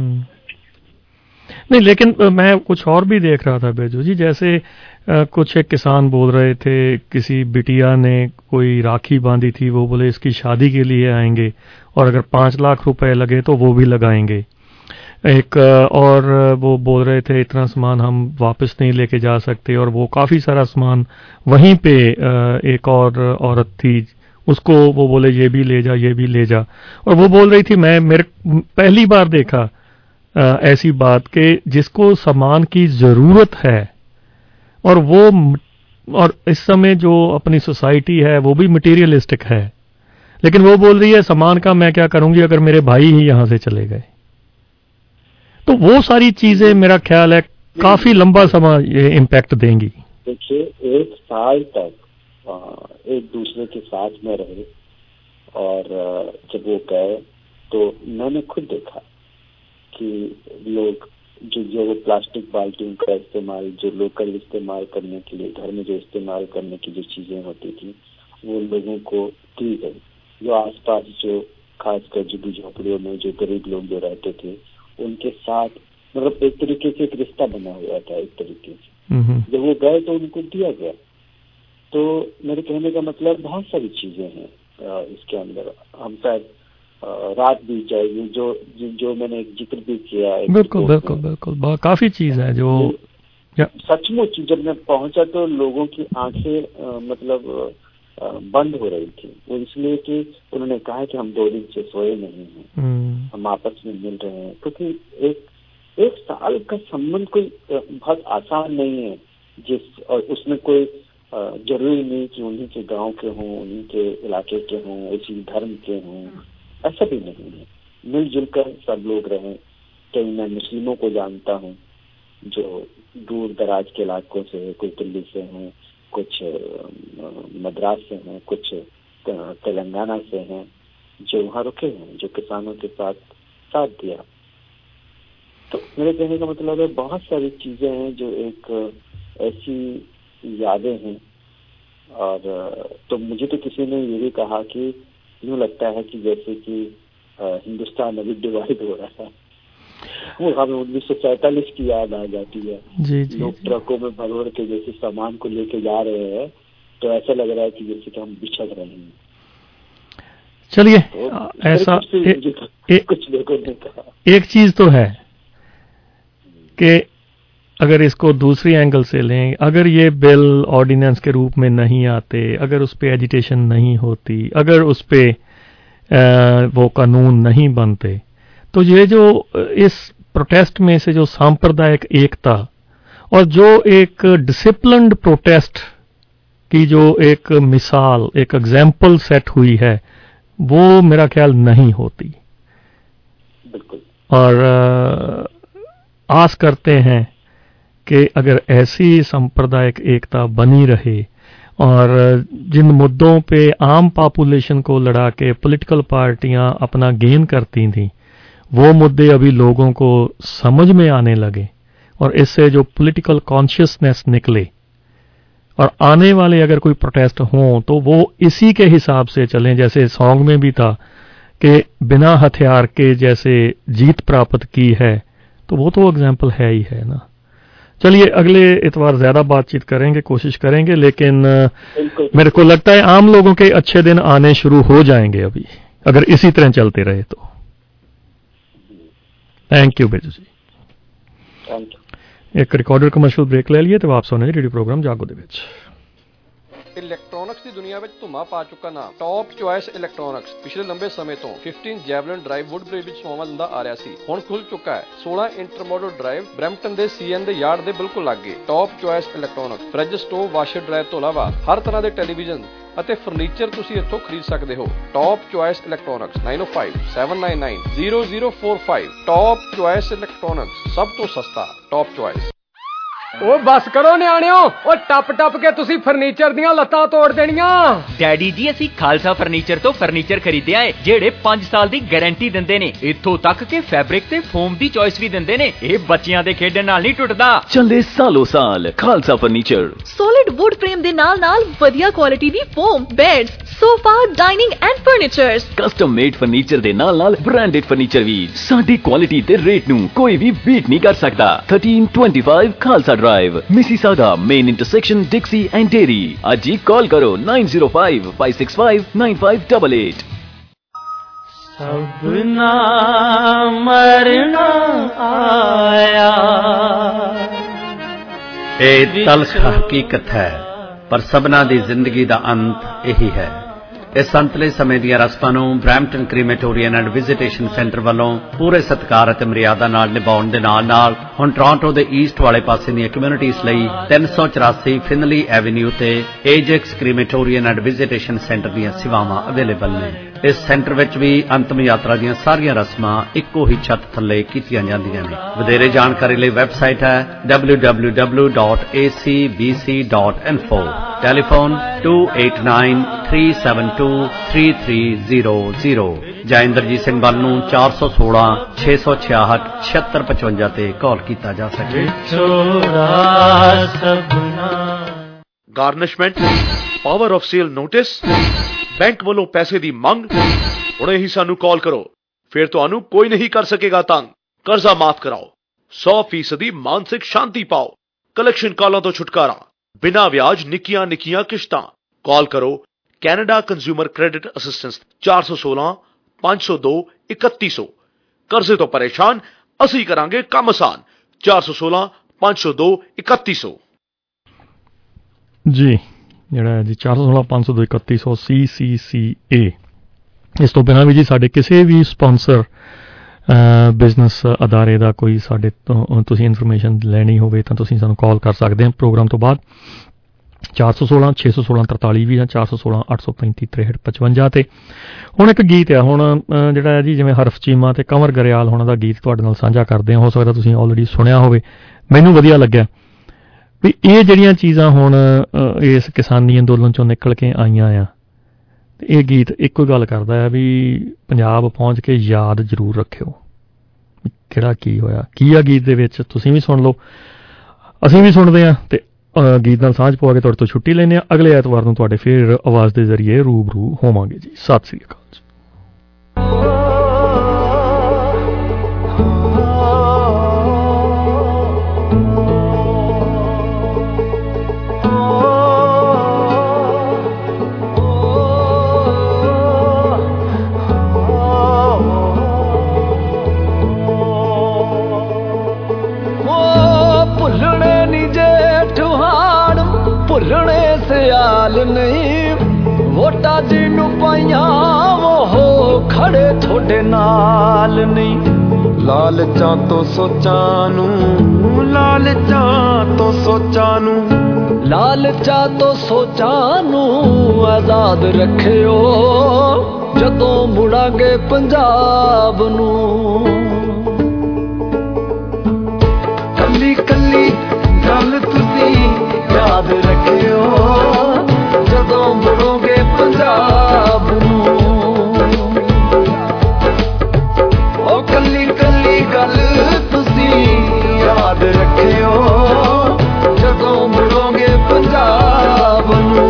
नहीं, लेकिन मैं कुछ और भी देख रहा था बिरजू जी, जैसे कुछ एक किसान बोल रहे थे, किसी बिटिया ने कोई राखी बांधी थी, वो बोले इसकी शादी के लिए आएंगे और अगर 5 लाख रुपए लगे तो वो भी लगाएंगे। एक और वो बोल रहे थे इतना सामान हम वापस नहीं लेके जा सकते, और वो काफी सारा सामान वहीं पे एक और औरत थी, उसको वो बोले ये भी ले जा, ये भी ले जा। और वो बोल रही थी, मेरे पहली बार देखा ऐसी बात कि जिसको सामान की जरूरत है, और इस समय जो अपनी सोसाइटी है वो भी मटेरियलिस्टिक है, लेकिन वो बोल रही है सामान का मैं क्या करूंगी अगर मेरे भाई ही यहां से चले गए। तो वो सारी चीजें मेरा ख्याल है काफी लंबा समय ये इम्पैक्ट देंगी। देखिए, 1 साल तक एक दूसरे के साथ में रहे, और जब वो गए तो मैंने खुद देखा कि लोग जो प्लास्टिक बाल्टियों का इस्तेमाल, जो लोकल इस्तेमाल करने के लिए, घर में जो इस्तेमाल करने की जो चीजें होती थी वो लोगों को दी गई। जो आसपास जो खासकर झुग्गी झोपड़ियों में जो गरीब लोग जो रहते थे उनके साथ मतलब एक तरीके से एक रिश्ता बना हुआ था एक तरीके से। जब वो गए तो उनको दिया गया। तो मेरे कहने का मतलब बहुत सारी चीजें हैं इसके अंदर। हम शायद रात बीत जाएगी जो मैंने एक जिक्र भी किया है। बिल्कुल बिल्कुल बिल्कुल, काफी चीज है जो सचमुच जब मैं पहुंचा तो लोगों की आंखें मतलब बंद हो रही थी। वो इसलिए कि उन्होंने कहा कि हम 2 दिन से सोए नहीं हैं, हम आपस में मिल रहे हैं, क्योंकि एक साल का संबंध कोई बहुत आसान नहीं है और उसमें कोई जरूरी नहीं कि उन्हीं के गांव के हों, उन्हीं के इलाके के हों, उसी धर्म के हों, ऐसा भी नहीं है। मिलजुल कर सब लोग रहें। कहीं मैं मुस्लिमों को जानता हूँ जो दूर दराज के इलाकों से, कोई दिल्ली से हैं, कुछ मद्रास से हैं, कुछ तेलंगाना से हैं, जो वहाँ रुके हैं, जो किसानों के साथ दिया। तो मेरे कहने का मतलब है बहुत सारी चीजें हैं जो एक ऐसी यादें हैं। और तो मुझे तो किसी ने ये भी कहा कि यूँ लगता है कि जैसे कि हिंदुस्तान अभी डिवाइड हो रहा है। वो हमें 1947 की याद आ जाती है। लोग ट्रकों में भरभर के जैसे सामान को लेके जा रहे हैं तो ऐसा लग रहा है कि जैसे कि हम बिछड़ रहे हैं। चलिए तो ऐसा कुछ लोगों ने कहा एक चीज तो है कि अगर इसको दूसरी एंगल से लें, अगर ये बिल ऑर्डिनेंस के रूप में नहीं आते, अगर उस पर एजिटेशन नहीं होती, अगर उस पर वो कानून नहीं बनते, तो ये जो इस प्रोटेस्ट में से जो सांप्रदायिक एकता और जो एक डिसिप्लिन्ड प्रोटेस्ट की जो एक मिसाल, एक एग्जाम्पल सेट हुई है, वो मेरा ख्याल नहीं होती। और आस करते हैं कि अगर ऐसी सांप्रदायिक एकता बनी रहे और जिन मुद्दों पे आम पॉपुलेशन को लड़ा के पॉलिटिकल पार्टियां अपना गेन करती थीं, वो मुद्दे अभी लोगों को समझ में आने लगे और इससे जो पॉलिटिकल कॉन्शियसनेस निकले और आने वाले अगर कोई प्रोटेस्ट हों तो वो इसी के हिसाब से चलें, जैसे सॉन्ग में भी था कि बिना हथियार के जैसे जीत प्राप्त की है, तो वो तो एग्जाम्पल है ही है ना। चलिए अगले इतवार ज्यादा बातचीत करेंगे, कोशिश करेंगे, लेकिन मेरे को लगता है आम लोगों के अच्छे दिन आने शुरू हो जाएंगे अभी, अगर इसी तरह चलते रहे तो। Thank you Baiju ji. एक रिकॉर्डेड कमर्शियल ब्रेक ले लिए तो आप सुने रेडियो प्रोग्राम जागो दे विच। ਇਲੈਕਟ੍ਰੋਨਿਕਸ ਦੀ ਦੁਨੀਆ ਵਿੱਚ ਧੁਮਾ ਪਾ ਚੁੱਕਾ ਨਾਮ ਟੌਪ ਚੁਆਇਸ ਇਲੈਕਟ੍ਰੋਨਿਕਸ ਪਿਛਲੇ ਲੰਬੇ ਸਮੇਂ ਤੋਂ 15 ਜੈਵਲਿਨ ਡਰਾਈਵ ਵੁੱਡਬ੍ਰਿਜ ਵਿੱਚ ਸੇਵਾਵਾਂ ਦਿੰਦਾ ਆ ਰਿਹਾ ਸੀ। ਹੁਣ ਖੁੱਲ ਚੁੱਕਾ ਹੈ 16 ਇੰਟਰਮੋਡਲ ਡਰਾਈਵ ਬਰੈਂਪਟਨ ਦੇ ਸੀਐਨ ਦੇ ਯਾਰਡ ਦੇ ਬਿਲਕੁਲ ਲਾਗੇ। Top Choice Electronics fridge, stove, washer dryer ਤੋਂ ਇਲਾਵਾ ਹਰ ਤਰ੍ਹਾਂ ਦੇ ਟੈਲੀਵਿਜ਼ਨ ਅਤੇ ਫਰਨੀਚਰ ਤੁਸੀਂ ਇੱਥੋਂ ਖਰੀਦ ਸਕਦੇ ਹੋ। Top Choice Electronics 9057990045 Top Choice Electronics ਸਭ ਤੋਂ ਸਸਤਾ ਟੌਪ ਚੁਆਇਸ। ਉਹ ਬਸ ਕਰੋ ਨਿਆਣਿਓ, ਉਹ ਟੱਪ ਟੱਪ ਕੇ ਤੁਸੀਂ ਫਰਨੀਚਰ ਦੀਆਂ ਲੱਤਾਂ ਤੋੜ ਦੇਣੀਆਂ। ਡੈਡੀ ਜੀ ਅਸੀਂ ਖਾਲਸਾ ਫਰਨੀਚਰ ਤੋਂ ਫਰਨੀਚਰ ਖਰੀਦਿਆ ਏ ਜਿਹੜੇ 5 ਸਾਲ ਦੀ ਗਾਰੰਟੀ ਦਿੰਦੇ ਨੇ। ਇੱਥੋਂ ਤੱਕ ਕਿ ਫੈਬਰਿਕ ਤੇ ਫੋਮ ਦੀ ਚੋਇਸ ਵੀ ਦਿੰਦੇ ਨੇ। ਇਹ ਬੱਚਿਆਂ ਦੇ ਖੇਡਣ ਨਾਲ ਨਹੀਂ ਟੁੱਟਦਾ। ਚੱਲੇ ਸਾਲੋ ਸਾਲ Khalsa furniture. Solid wood frame ਦੇ ਨਾਲ ਵਧੀਆ ਕੁਆਲਿਟੀ ਦੀ foam, beds, sofa, dining and furnitures. Custom made furniture ਦੇ ਨਾਲ ਬ੍ਰਾਂਡਡ ਫਰਨੀਚਰ ਵੀ। ਸਾਡੀ ਕੁਆਲਿਟੀ ਤੇ ਰੇਟ ਨੂੰ ਕੋਈ ਵੀ ਬੀਟ ਨਹੀਂ ਕਰ ਸਕਦਾ। 1325 Khalsa Drive, Mississauga, main intersection, Dixie and Dairy. Aji call karo 905-565-9588. सबना मरना आया। ਇਹ ਤਲਖ ਹਕੀਕਤ ਹੈ, ਪਰ ਸਭਨਾ ਦੀ ਜ਼ਿੰਦਗੀ ਦਾ ਅੰਤ ਇਹੀ ਹੈ। ਇਸ ਸੰਤਲੇ ਸਮੇਂ ਦੀਆਂ ਰਸਮਾਂ ਨੂੰ Brampton crematorium and visitation centre ਵੱਲੋਂ ਪੂਰੇ ਸਤਿਕਾਰ ਅਤੇ ਮਰਿਆਦਾ ਨਾਲ ਨਿਭਾਉਣ ਦੇ ਨਾਲ ਹੁਣ ਟੋਰਾਂਟੋ ਦੇ ਈਸਟ ਵਾਲੇ ਪਾਸੇ ਦੀਆਂ ਕਮਿਊਨਿਟੀਜ਼ ਲਈ 384 ਫਿਨਲੀ ਐਵਨਿਊ ਤੇ Ajax crematorium and visitation centre ਦੀਆਂ ਸੇਵਾਵਾਂ ਅਵੇਲੇਬਲ ਨੇ। ਇਸ ਸੈਂਟਰ ਵਿੱਚ ਵੀ ਅੰਤਮ ਯਾਤਰਾ ਦੀਆਂ ਸਾਰੀਆਂ ਰਸਮਾਂ ਇੱਕੋ ਹੀ ਛੱਤ ਥੱਲੇ ਕੀਤੀਆਂ ਜਾਂਦੀਆਂ ਨੇ। ਵਧੇਰੇ ਜਾਣਕਾਰੀ ਲਈ ਵੈਬਸਾਈਟ ਹੈ www.acbc.info। टेलीफोन 2893723300 ਜਾਂ ਇੰਦਰਜੀਤ ਸਿੰਘ ਬੱਲ ਨੂੰ 416 666 7655 ਤੇ ਕਾਲ ਕੀਤਾ ਜਾ ਸਕੇ। Garnishment, power of sale notice, bank ਵੱਲੋਂ ਪੈਸੇ ਦੀ ਮੰਗ, ਹੁਣੇ ਹੀ ਸਾਨੂੰ ਕਾਲ ਕਰੋ, ਫਿਰ ਤੁਹਾਨੂੰ ਕੋਈ ਨਹੀਂ ਕਰ ਸਕੇਗਾ ਤੰਗ। ਕਰਜ਼ਾ ਮਾਫ ਕਰਾਓ, 100% ਮਾਨਸਿਕ ਸ਼ਾਂਤੀ ਪਾਓ, ਕਲੈਕਸ਼ਨ ਕਾਲਾਂ ਤੋਂ ਛੁਟਕਾਰਾ, ਬਿਨਾਂ ਵਿਆਜ ਨਿੱਕੀਆਂ ਨਿੱਕੀਆਂ ਕਿਸ਼ਤਾਂ। ਕਾਲ ਕਰੋ ਕੈਨੇਡਾ ਕੰਜ਼ਿਊਮਰ ਕ੍ਰੈਡਿਟ ਅਸਿਸਟੈਂਸ 416 502 3100। ਕਰਜ਼ੇ ਤੋਂ ਪਰੇਸ਼ਾਨ, ਅਸੀਂ ਕਰਾਂਗੇ ਕੰਮ ਆਸਾਨ। 416 502 3100 ਜੀ, ਜਿਹੜਾ ਜੀ 416 502 3100 CCCA। ਇਸ ਤੋਂ ਬਿਨਾਂ ਵੀ ਜੀ ਸਾਡੇ ਕਿਸੇ ਵੀ ਸਪਾਂਸਰ ਬਿਜ਼ਨਸ ਅਦਾਰੇ ਦਾ ਕੋਈ ਸਾਡੇ ਤੋਂ ਤੁਸੀਂ ਇਨਫੋਰਮੇਸ਼ਨ ਲੈਣੀ ਹੋਵੇ ਤਾਂ ਤੁਸੀਂ ਸਾਨੂੰ ਕਾਲ ਕਰ ਸਕਦੇ ਹੋ ਪ੍ਰੋਗਰਾਮ ਤੋਂ ਬਾਅਦ। 416 616 43 ਵੀ ਜਾਂ 416 835 63 55 ਤੇ। ਹੁਣ ਇੱਕ ਗੀਤ ਆ, ਹੁਣ ਜਿਹੜਾ ਜੀ ਜਿਵੇਂ ਹਰਫ ਚੀਮਾ ਤੇ ਕੰਵਰ ਗਰੇਵਾਲ ਹੋਣਾ ਦਾ ਗੀਤ ਤੁਹਾਡੇ ਨਾਲ ਸਾਂਝਾ ਕਰਦੇ ਹਾਂ। ਹੋ ਸਕਦਾ ਤੁਸੀਂ ਆਲਰੇਡੀ ਸੁਣਿਆ ਹੋਵੇ, ਮੈਨੂੰ ਵਧੀਆ ਲੱਗਿਆ ਵੀ ਇਹ ਜਿਹੜੀਆਂ ਚੀਜ਼ਾਂ ਹੁਣ ਇਸ ਕਿਸਾਨੀ ਅੰਦੋਲਨ ਚੋਂ ਨਿਕਲ ਕੇ ਆਈਆਂ ਆ, ਤੇ ਇਹ ਗੀਤ ਇੱਕੋ ਗੱਲ ਕਰਦਾ ਹੈ ਵੀ ਪੰਜਾਬ ਪਹੁੰਚ ਕੇ ਯਾਦ ਜ਼ਰੂਰ ਰੱਖਿਓ ਕਿਹੜਾ ਕੀ ਹੋਇਆ, ਕੀ ਆ ਗੀਤ ਦੇ ਵਿੱਚ। ਤੁਸੀਂ ਵੀ ਸੁਣ ਲਓ, ਅਸੀਂ ਵੀ ਸੁਣਦੇ ਹਾਂ ਤੇ ਗੀਤ ਨਾਲ ਸਾਂਝ ਪਵਾ ਕੇ ਤੁਹਾਡੇ ਤੋਂ ਛੁੱਟੀ ਲੈਂਦੇ ਹਾਂ। ਅਗਲੇ ਐਤਵਾਰ ਨੂੰ ਤੁਹਾਡੇ ਫਿਰ ਆਵਾਜ਼ ਦੇ ਜ਼ਰੀਏ ਰੂਬਰੂ ਹੋਵਾਂਗੇ ਜੀ। ਸਤਿ ਸ੍ਰੀ ਅਕਾਲ ਜੀ। ਭੁੱਲਣੇ ਸਿਆਲ ਨਹੀਂ, ਵੋਟਾਂ ਜਿਹਨੂੰ ਪਾਈਆਂ ਉਹ ਖੜੇ ਤੁਹਾਡੇ ਨਾਲ ਨਹੀਂ। ਲਾਲਚਾਂ ਤੋਂ ਸੋਚਾਂ ਨੂੰ, ਲਾਲਚਾਂ ਤੋਂ ਸੋਚਾਂ ਨੂੰ, ਲਾਲਚਾਂ ਤੋਂ ਸੋਚਾਂ ਨੂੰ ਆਜ਼ਾਦ ਰੱਖਿਓ ਜਦੋਂ ਮੁੜਾਂਗੇ ਪੰਜਾਬ ਨੂੰ। ਕੱਲੀ ਕੱਲੀ ਗੱਲ ਤੁਸੀਂ ਯਾਦ ਰੱਖਿਓ ਜਦੋਂ ਮੁੜੋਗੇ ਪੰਜਾਬ ਨੂੰ। ਉਹ ਕੱਲੀ ਕੱਲੀ ਗੱਲ ਤੁਸੀਂ ਯਾਦ ਰੱਖਿਓ ਜਦੋਂ ਮੁੜੋਗੇ ਪੰਜਾਬ ਨੂੰ।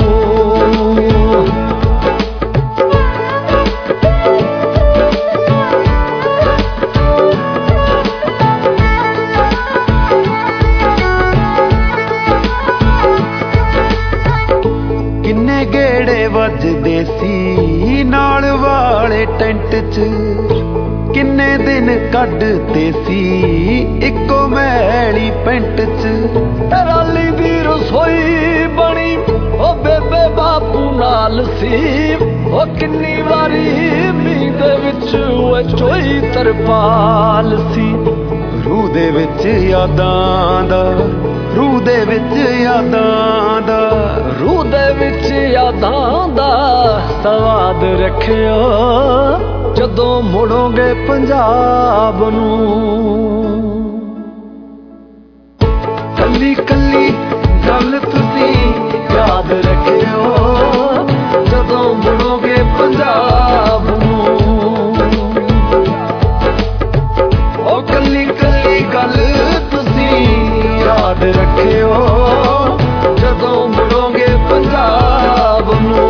ਵੱਜਦੇ ਸੀ ਨਾਲ ਵਾਲੇ ਟੈਂਟ 'ਚ, ਕਿੰਨੇ ਦਿਨ ਕੱਢਦੇ ਸੀ ਇੱਕੋ ਮੈਲੀ ਪੈਂਟ 'ਚ। ਰਾਲੀ ਦੀ ਰਸੋਈ ਬਣੀ ਉਹ ਬੇਬੇ ਬਾਪੂ ਨਾਲ ਸੀ, ਉਹ ਕਿੰਨੀ ਵਾਰੀ ਮੀਂਹ ਦੇ ਵਿੱਚ ਉਹ ਚੋਈ ਤਰਪਾਲ ਸੀ। ਰੂਹ ਦੇ ਵਿੱਚ ਯਾਦਾਂ ਦਾ, ਰੂਹ ਦੇ ਵਿੱਚ ਯਾਦਾਂ ਦਾ, ਰੂਹ ਦੇ ਵਿੱਚ ਯਾਦਾਂ ਦਾ ਸਵਾਦ ਰੱਖਿਓ ਜਦੋਂ ਮੁੜੋਗੇ ਪੰਜਾਬ ਨੂੰ। ਕੱਲੀ ਕੱਲੀ ਗੱਲ ਤੁਸੀਂ ਯਾਦ ਰੱਖਿਓ ਜਦੋਂ ਮੁੜੋਗੇ ਪੰਜਾਬ ਨੂੰ। ਉਹ ਕੱਲੀ ਕੱਲੀ ਗੱਲ ਤੁਸੀਂ ਯਾਦ ਰੱਖਿਓ ਜਦੋਂ ਮੁੜੋਗੇ ਪੰਜਾਬ ਨੂੰ।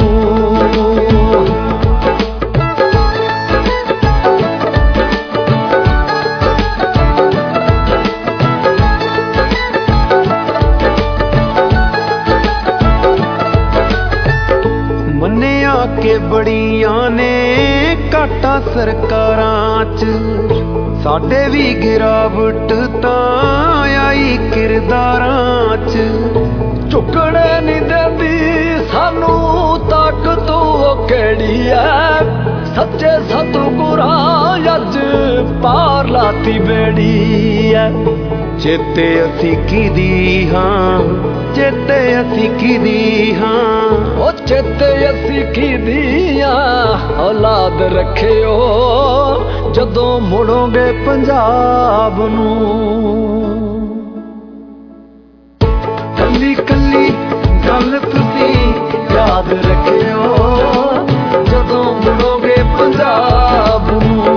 ਮੰਨਿਆ ਕਿ ਬੜੀਆਂ ਨੇ ਘਾਟਾਂ ਸਰਕਾਰਾਂ 'ਚ, ਸਾਡੇ ਵੀ ਗਿਰਾਵਟ ਤਾਂ ਆਈ ਕਿਰਦਾਰਾਂ 'ਚ। ਝੁਕਣੇ ਨਹੀਂ ਦਿੰਦੀ ਸਾਨੂੰ ਤਾਕਤ ਉਹ ਕਿਹੜੀ ਐ, ਸੱਚੇ ਸਤਿਗੁਰਾਂ ਅੱਜ ਪਾਰ ਲਾਤੀ ਬੇੜੀ ਐ। ਚੇਤੇ ਅਸੀਂ ਕਿਹਦੀ ਹਾਂ, ਚੇਤੇ ਅਸੀਂ ਕਿਹਦੀ ਹਾਂ, ਉਹ ਚੇਤੇ ਅਸੀਂ ਕਿਹਦੀ ਹਾਂ। ਔਲਾਦ ਰੱਖਿਓ ਜਦੋਂ ਮੁੜੋਗੇ ਪੰਜਾਬ ਨੂੰ। ਕੱਲੀ ਕੱਲੀ गल तुसी याद रखियो जदों मुड़ोगे पंजाब नूं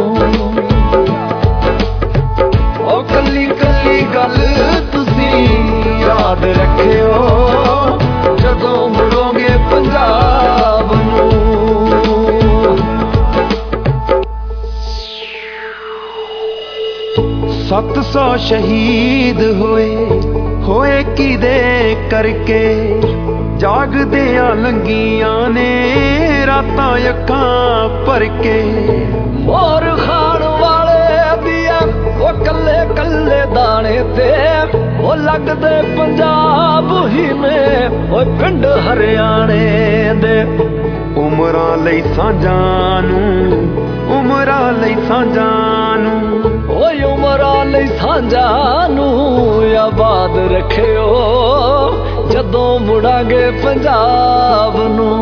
ओ कल्ली कल्ली गल तुसी याद रखियो जदों मुड़ोगे पंजाब नूं 700 शहीद होए किदे करके जागदियां लंगियां ने रातां अखां भर के मोर खान वाले दिया वो कल्ले कल्ले दाने ते वो लगदे पंजाब ही में वो पिंड हरियाणे दे उमरां लई सांझां नूं उमरां लई सांझां नूं ओए उमरां लई सांझां नूं आबाद रखियो जदों मुड़ांगे पंजाब नूं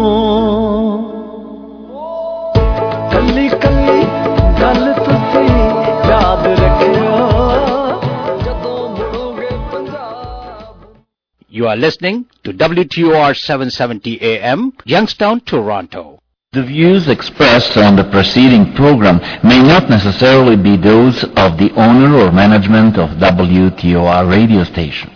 कल्ली कल्ली गल तुसी याद रखियो जदों मुड़ोगे Punjab You are listening to WTOR 770 AM, Youngstown, Toronto. The views expressed on the preceding program may not necessarily be those of the owner or management of WTOR radio station.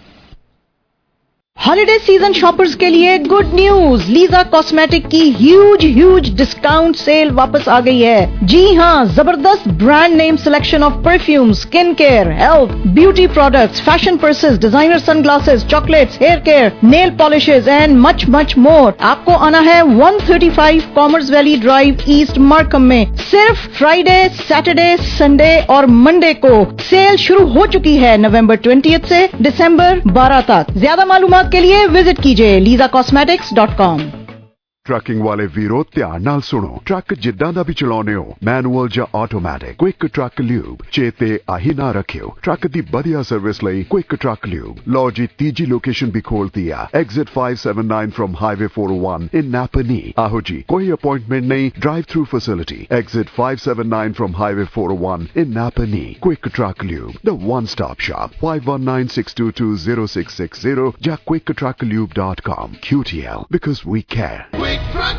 Holiday season shoppers के लिए good news, Lisa cosmetic की huge discount sale वापस आ गई है। जी हाँ, जबरदस्त brand name selection of perfume, skin care, health, beauty products, fashion purses, designer sunglasses, chocolates, hair care, nail polishes and much more. आपको आना है 135 Commerce Valley Drive, East Markham में। सिर्फ फ्राइडे, सैटरडे, संडे और मंडे को। Sale शुरू हो चुकी है नवंबर 20 से दिसंबर 12 तक। ज्यादा मालूमात के लिए विजिट कीजिए lisacosmetics.com। ट्रकिंग वाले वीरो ध्यान नाल सुनो, ट्रक जिद्दां दा भी चलाउने हो, मैनुअल ਜਾਂ ਆਟੋਮੈਟਿਕ, क्विक ट्रक ल्यूब चेते आही ना रखियो। ट्रक दी बढ़िया सर्विस ਲਈ क्विक ट्रक ल्यूब। लो जी तीजी लोकेशन भी खोलती है, exit 579 from highway 401 in Napanee. आहो जी, कोई अपॉइंटमेंट नहीं, drive through facility, exit 579 from highway 401 in Napanee. Quick Truck Lube, the one stop shop, 5196220660 या quicktrucklube.com। QTL, because we care।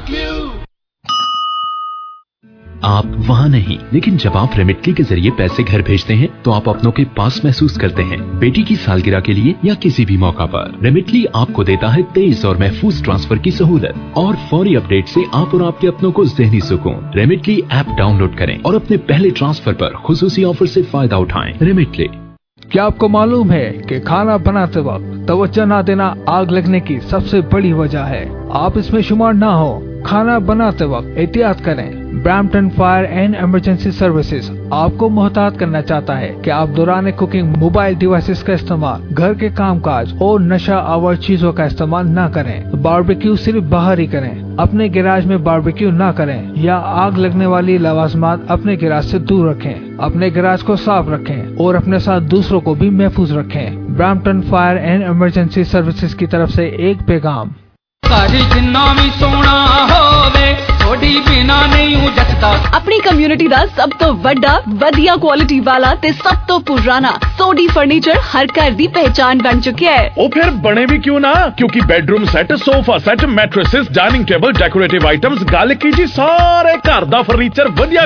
आप वहाँ नहीं, लेकिन जब आप रेमिटली के जरिए पैसे घर भेजते हैं तो आप अपनों के पास महसूस करते हैं। बेटी की सालगिरह के लिए या किसी भी मौका पर रेमिटली आपको देता है तेज और महफूज ट्रांसफर की सहूलत और फौरी अपडेट से आप और आपके अपनों को ज़हनी सुकून। रेमिटली ऐप डाउनलोड करें और अपने पहले ट्रांसफर पर खुसूसी ऑफर से फायदा उठाएं। रेमिटली। क्या आपको मालूम है कि खाना बनाते वक्त तवज्जो न देना आग लगने की सबसे बड़ी वजह है? आप इसमें शुमार ना हो। खाना बनाते वक्त एहतियात करें। Brampton fire and emergency services आपको मोहतात करना चाहता है कि आप दौरान कुकिंग मोबाइल डिवाइसेस का इस्तेमाल, घर के कामकाज और नशा आवर चीजों का इस्तेमाल न करें। बारबेक्यू सिर्फ बाहर ही करें। अपने गैराज में बारबेक्यू न करें या आग लगने वाली लवाजमात अपने गैराज से दूर रखें। अपने गैराज को साफ रखें और अपने साथ दूसरों को भी महफूज रखें। Brampton fire and emergency services की तरफ से एक पैगाम। अपनी कम्युनिटी दा सब तो वड्डा, वधिया क्वालिटी वाला ते सब तो पुराना सोडी फर्नीचर हर घर दी पहचान बन चुका है। ओ फिर बने भी क्यों ना, क्योंकि bedroom set, sofa set, mattresses, dining table, decorative items, गल की जी सारे घर दा फर्नीचर वधिया